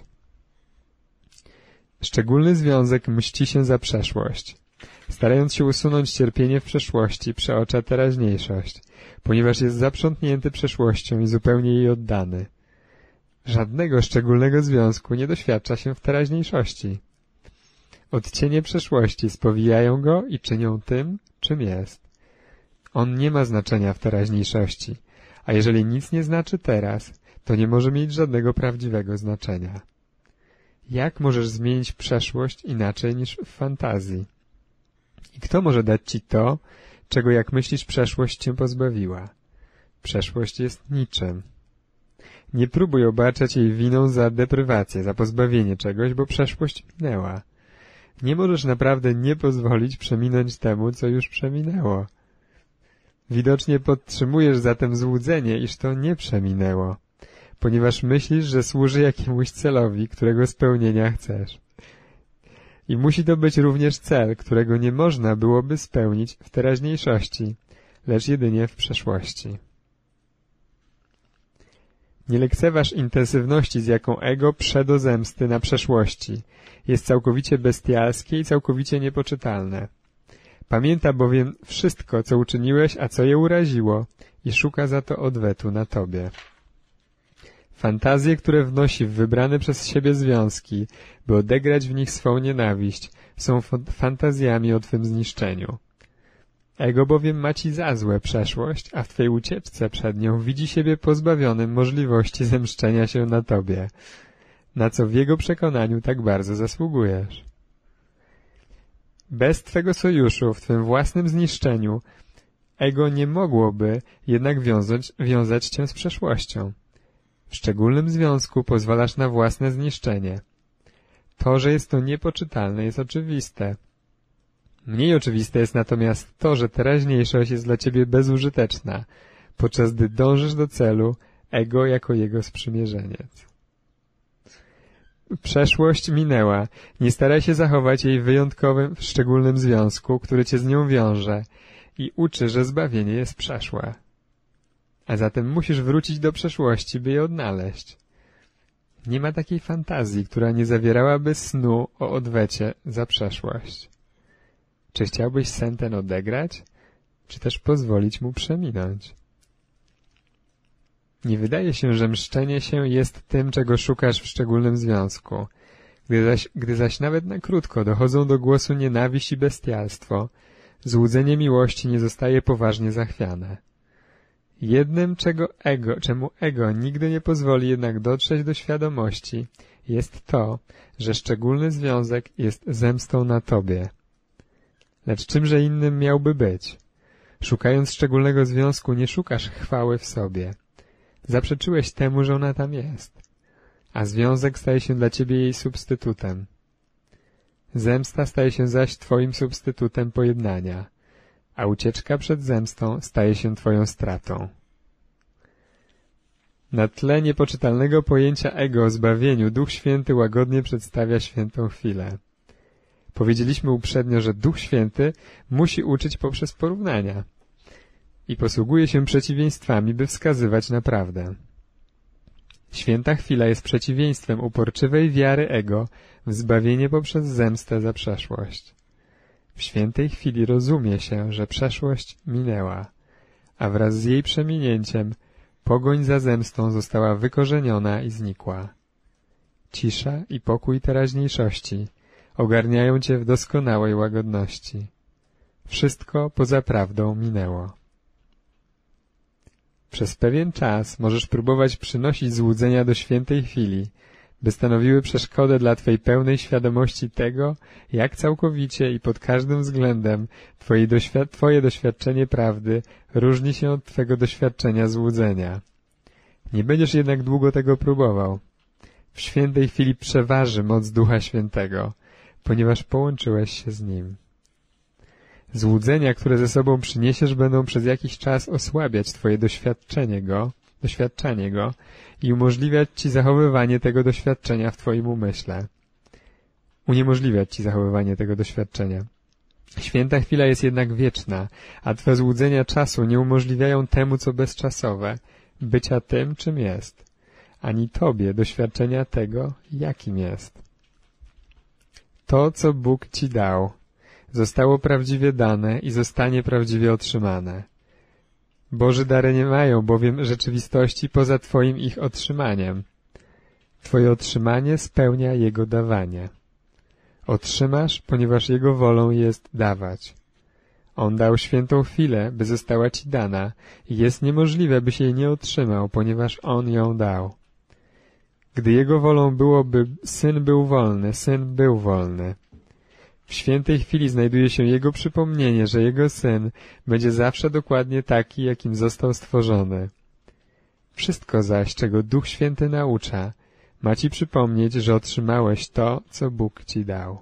Szczególny związek mści się za przeszłość. Starając się usunąć cierpienie w przeszłości, przeocza teraźniejszość, ponieważ jest zaprzątnięty przeszłością i zupełnie jej oddany. Żadnego szczególnego związku nie doświadcza się w teraźniejszości. Odcienie przeszłości spowijają go i czynią tym, czym jest. On nie ma znaczenia w teraźniejszości, a jeżeli nic nie znaczy teraz, to nie może mieć żadnego prawdziwego znaczenia. Jak możesz zmienić przeszłość inaczej niż w fantazji? I kto może dać ci to, czego jak myślisz przeszłość cię pozbawiła? Przeszłość jest niczym. Nie próbuj obarczać jej winą za deprywację, za pozbawienie czegoś, bo przeszłość minęła. Nie możesz naprawdę nie pozwolić przeminąć temu, co już przeminęło. Widocznie podtrzymujesz zatem złudzenie, iż to nie przeminęło, ponieważ myślisz, że służy jakiemuś celowi, którego spełnienia chcesz. I musi to być również cel, którego nie można byłoby spełnić w teraźniejszości, lecz jedynie w przeszłości. Nie lekceważ intensywności, z jaką ego prze zemsty na przeszłości. Jest całkowicie bestialskie i całkowicie niepoczytalne. Pamięta bowiem wszystko, co uczyniłeś, a co je uraziło i szuka za to odwetu na tobie. Fantazje, które wnosi w wybrane przez siebie związki, by odegrać w nich swą nienawiść, są fantazjami o twym zniszczeniu. Ego bowiem ma ci za złe przeszłość, a w twej ucieczce przed nią widzi siebie pozbawionym możliwości zemszczenia się na tobie, na co w jego przekonaniu tak bardzo zasługujesz. Bez twego sojuszu w twym własnym zniszczeniu ego nie mogłoby jednak wiązać, wiązać cię z przeszłością. W szczególnym związku pozwalasz na własne zniszczenie. To, że jest to niepoczytalne, jest oczywiste. Mniej oczywiste jest natomiast to, że teraźniejszość jest dla ciebie bezużyteczna, podczas gdy dążysz do celu ego jako jego sprzymierzeniec. Przeszłość minęła. Nie staraj się zachować jej w wyjątkowym, w szczególnym związku, który cię z nią wiąże i uczy, że zbawienie jest przeszłe. A zatem musisz wrócić do przeszłości, by je odnaleźć. Nie ma takiej fantazji, która nie zawierałaby snu o odwecie za przeszłość. Czy chciałbyś sen ten odegrać, czy też pozwolić mu przeminąć? Nie wydaje się, że mszczenie się jest tym, czego szukasz w szczególnym związku. Gdy zaś, gdy zaś nawet na krótko dochodzą do głosu nienawiść i bestialstwo, złudzenie miłości nie zostaje poważnie zachwiane. Jednym, czego ego, czemu ego nigdy nie pozwoli jednak dotrzeć do świadomości, jest to, że szczególny związek jest zemstą na tobie. Lecz czymże innym miałby być? Szukając szczególnego związku nie szukasz chwały w sobie. Zaprzeczyłeś temu, że ona tam jest, a związek staje się dla ciebie jej substytutem. Zemsta staje się zaś twoim substytutem pojednania, a ucieczka przed zemstą staje się twoją stratą. Na tle niepoczytalnego pojęcia ego o zbawieniu Duch Święty łagodnie przedstawia świętą chwilę. Powiedzieliśmy uprzednio, że Duch Święty musi uczyć poprzez porównania i posługuje się przeciwieństwami, by wskazywać na prawdę. Święta chwila jest przeciwieństwem uporczywej wiary ego w zbawienie poprzez zemstę za przeszłość. W świętej chwili rozumie się, że przeszłość minęła, a wraz z jej przeminięciem pogoń za zemstą została wykorzeniona i znikła. Cisza i pokój teraźniejszości ogarniają cię w doskonałej łagodności. Wszystko poza prawdą minęło. Przez pewien czas możesz próbować przynosić złudzenia do świętej chwili, by stanowiły przeszkodę dla twej pełnej świadomości tego, jak całkowicie i pod każdym względem twoje, doświad twoje doświadczenie prawdy różni się od twego doświadczenia złudzenia. Nie będziesz jednak długo tego próbował. W świętej chwili przeważy moc Ducha Świętego, ponieważ połączyłeś się z Nim. Złudzenia, które ze sobą przyniesiesz, będą przez jakiś czas osłabiać twoje doświadczenie Go, doświadczanie Go i umożliwiać ci zachowywanie tego doświadczenia w twoim umyśle. Uniemożliwiać ci zachowywanie tego doświadczenia. Święta chwila jest jednak wieczna, a twe złudzenia czasu nie umożliwiają temu, co bezczasowe, bycia tym, czym jest, ani tobie doświadczenia tego, jakim jest. To, co Bóg ci dał, zostało prawdziwie dane i zostanie prawdziwie otrzymane. Boże dary nie mają bowiem rzeczywistości poza twoim ich otrzymaniem. Twoje otrzymanie spełnia Jego dawanie. Otrzymasz, ponieważ Jego wolą jest dawać. On dał świętą chwilę, by została ci dana i jest niemożliwe, byś jej nie otrzymał, ponieważ On ją dał. Gdy Jego wolą było, by Syn był wolny, Syn był wolny. W świętej chwili znajduje się Jego przypomnienie, że Jego Syn będzie zawsze dokładnie taki, jakim został stworzony. Wszystko zaś, czego Duch Święty naucza, ma ci przypomnieć, że otrzymałeś to, co Bóg ci dał.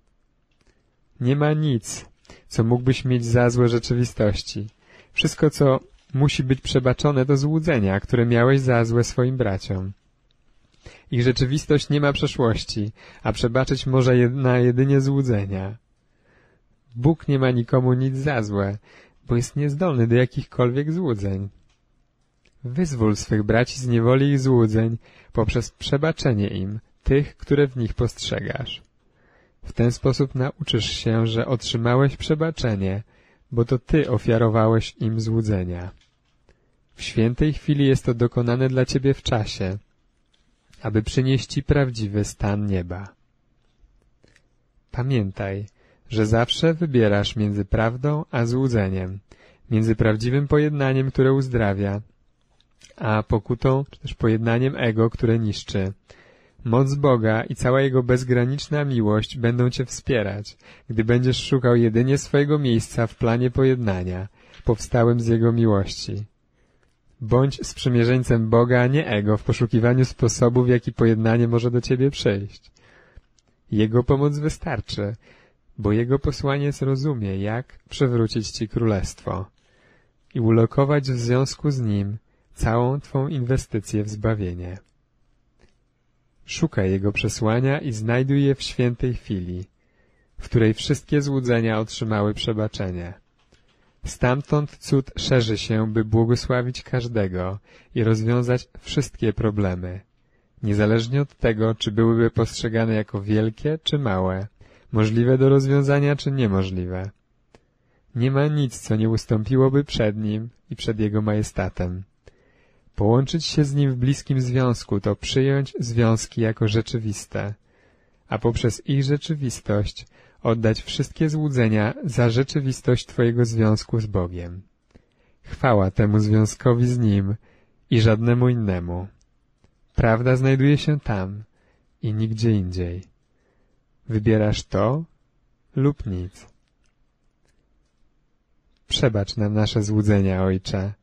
Nie ma nic, co mógłbyś mieć za złe rzeczywistości. Wszystko, co musi być przebaczone, to złudzenia, które miałeś za złe swoim braciom. Ich rzeczywistość nie ma przeszłości, a przebaczyć może jedna jedynie złudzenia. Bóg nie ma nikomu nic za złe, bo jest niezdolny do jakichkolwiek złudzeń. Wyzwól swych braci z niewoli ich złudzeń poprzez przebaczenie im tych, które w nich postrzegasz. W ten sposób nauczysz się, że otrzymałeś przebaczenie, bo to ty ofiarowałeś im złudzenia. W świętej chwili jest to dokonane dla ciebie w czasie, aby przynieść ci prawdziwy stan nieba. Pamiętaj, że zawsze wybierasz między prawdą a złudzeniem, między prawdziwym pojednaniem, które uzdrawia, a pokutą, czy też pojednaniem ego, które niszczy. Moc Boga i cała Jego bezgraniczna miłość będą cię wspierać, gdy będziesz szukał jedynie swojego miejsca w planie pojednania, powstałym z Jego miłości. Bądź sprzymierzeńcem Boga, a nie ego, w poszukiwaniu sposobu, w jaki pojednanie może do ciebie przyjść. Jego pomoc wystarczy, bo Jego posłaniec rozumie, jak przywrócić ci królestwo i ulokować w związku z Nim całą twą inwestycję w zbawienie. Szukaj Jego przesłania i znajduj je w świętej chwili, w której wszystkie złudzenia otrzymały przebaczenie. Stamtąd cud szerzy się, by błogosławić każdego i rozwiązać wszystkie problemy, niezależnie od tego, czy byłyby postrzegane jako wielkie czy małe, możliwe do rozwiązania czy niemożliwe. Nie ma nic, co nie ustąpiłoby przed Nim i przed Jego majestatem. Połączyć się z Nim w bliskim związku to przyjąć związki jako rzeczywiste, a poprzez ich rzeczywistość oddać wszystkie złudzenia za rzeczywistość twojego związku z Bogiem. Chwała temu związkowi z Nim i żadnemu innemu. Prawda znajduje się tam i nigdzie indziej. Wybierasz to lub nic. Przebacz nam nasze złudzenia, Ojcze,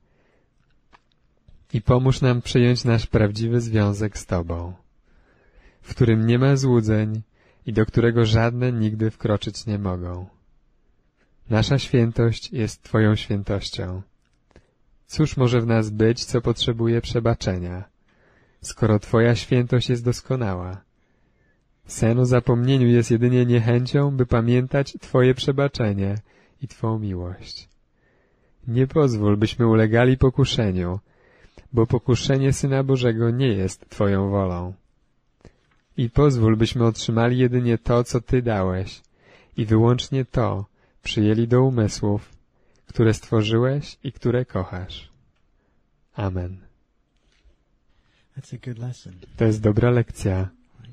i pomóż nam przyjąć nasz prawdziwy związek z Tobą, w którym nie ma złudzeń i do którego żadne nigdy wkroczyć nie mogą. Nasza świętość jest Twoją świętością. Cóż może w nas być, co potrzebuje przebaczenia, skoro Twoja świętość jest doskonała? Sen o zapomnieniu jest jedynie niechęcią, by pamiętać Twoje przebaczenie i Twą miłość. Nie pozwól, byśmy ulegali pokuszeniu, bo pokuszenie Syna Bożego nie jest Twoją wolą. I pozwól, byśmy otrzymali jedynie to, co Ty dałeś i wyłącznie to przyjęli do umysłów, które stworzyłeś i które kochasz. Amen. That's a good lesson. To jest dobra lekcja.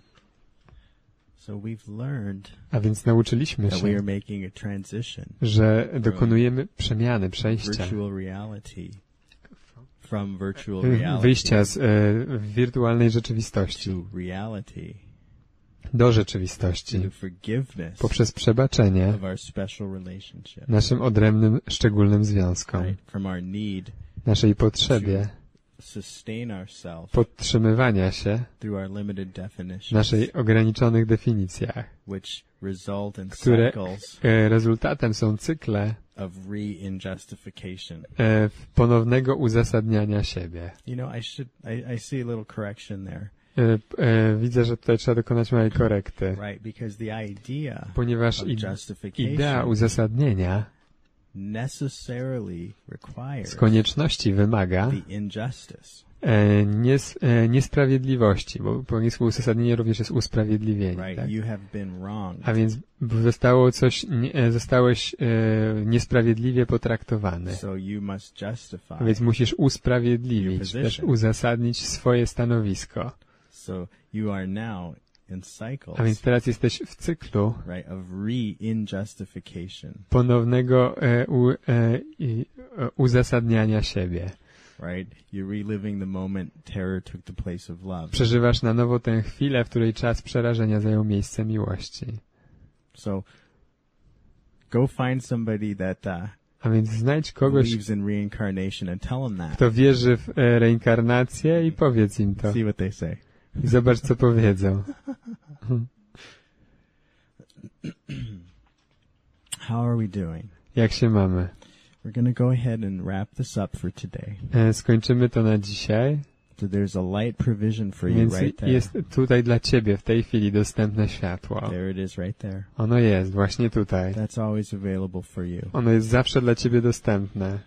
So we've learned A więc nauczyliśmy that we are się, making a transition że dokonujemy przemiany, przejścia, virtual reality from virtual reality wyjścia z e, wirtualnej rzeczywistości to reality do rzeczywistości through forgiveness poprzez przebaczenie of our special relationship, naszym odrębnym, szczególnym związkom, right? From our need naszej potrzebie sustain ourselves podtrzymywania się through our limited definitions, w naszej ograniczonych definicjach, which result in które cycles e, rezultatem są cykle of re-injustification. e, ponownego uzasadniania siebie. You know, I should I, I see a little correction there, E, e, widzę, że tutaj trzeba dokonać małej korekty, right? Because the idea ponieważ of id- idea justification uzasadnienia necessarily requires z konieczności wymaga the injustice, e, nies, e, niesprawiedliwości, bo po angielsku uzasadnienie również jest usprawiedliwienie. right? Tak? You have been wronged. A więc zostało coś, nie, e, zostałeś e, niesprawiedliwie potraktowany. So you must justify. A więc musisz usprawiedliwić, Your też position. uzasadnić swoje stanowisko. So you are now in A więc cycles, teraz jesteś w cyklu right, of re-injustification, ponownego e, u, e, i, e, uzasadniania siebie. right? You're reliving the moment terror took the place of love. Przeżywasz na nowo tę chwilę, w której czas przerażenia zajął miejsce miłości. So go find somebody that uh, A więc znajdź kogoś, believes in reincarnation and tell them that. kto wierzy w e, reinkarnację i powiedz im to. See what they say. I zobacz, co powiedzą. How are we doing? Jak się mamy? We're going to go ahead and wrap this up for today. E, skończymy to na dzisiaj. So there's a light provision for you Więc right there. jest tutaj dla ciebie w tej chwili dostępne światło. There it is right there. Ono jest właśnie tutaj. That's always available for you. Ono jest zawsze dla ciebie dostępne.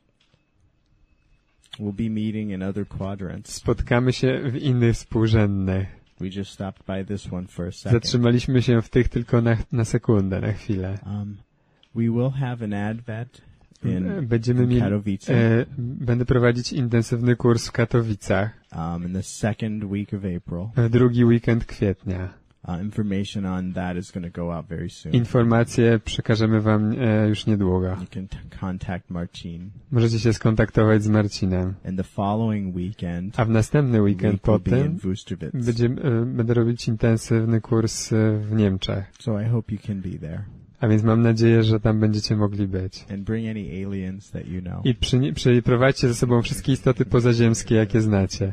We'll be meeting in other quadrants. Spotkamy się w innych współrzędnych. We just stopped by this one for a second. Zatrzymaliśmy się w tych tylko na, na sekundę, na chwilę. Um, we will have an advent in, Będziemy in mieli, Katowice e, będę prowadzić intensywny kurs w Katowicach um, in the second week of April. w drugi weekend kwietnia. Uh, information on that is going to go out very soon. Informacje przekażemy wam e, już niedługo. You can t- contact Marcin. Możecie się skontaktować z Marcinem. And the following weekend, A w następny weekend week po will be in tym Wusterwitz. będzie, e, będę robić intensywny kurs e, w Niemczech. So I hope you can be there. A więc mam nadzieję, że tam będziecie mogli być. And bring any aliens that you know. I przy, przyprowadźcie ze sobą wszystkie istoty pozaziemskie, jakie znacie.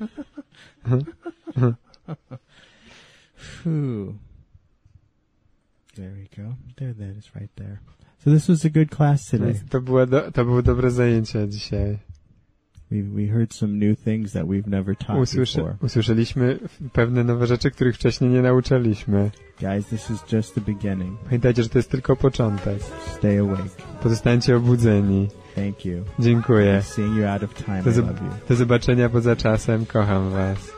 Phew. There we go. There, that is right there. So this was a good class today. Więc to, było do, to było dobre zajęcie dzisiaj. We we heard some new things that we've never taught Usłyszy, before. usłyszeliśmy pewne nowe rzeczy, których wcześniej nie nauczaliśmy. Guys, this is just the beginning. Pamiętajcie, że to jest tylko początek. Stay awake. Pozostańcie obudzeni. Thank you. Dziękuję. Seeing you out of time, Do, I zob- love you. do zobaczenia poza czasem. Kocham was.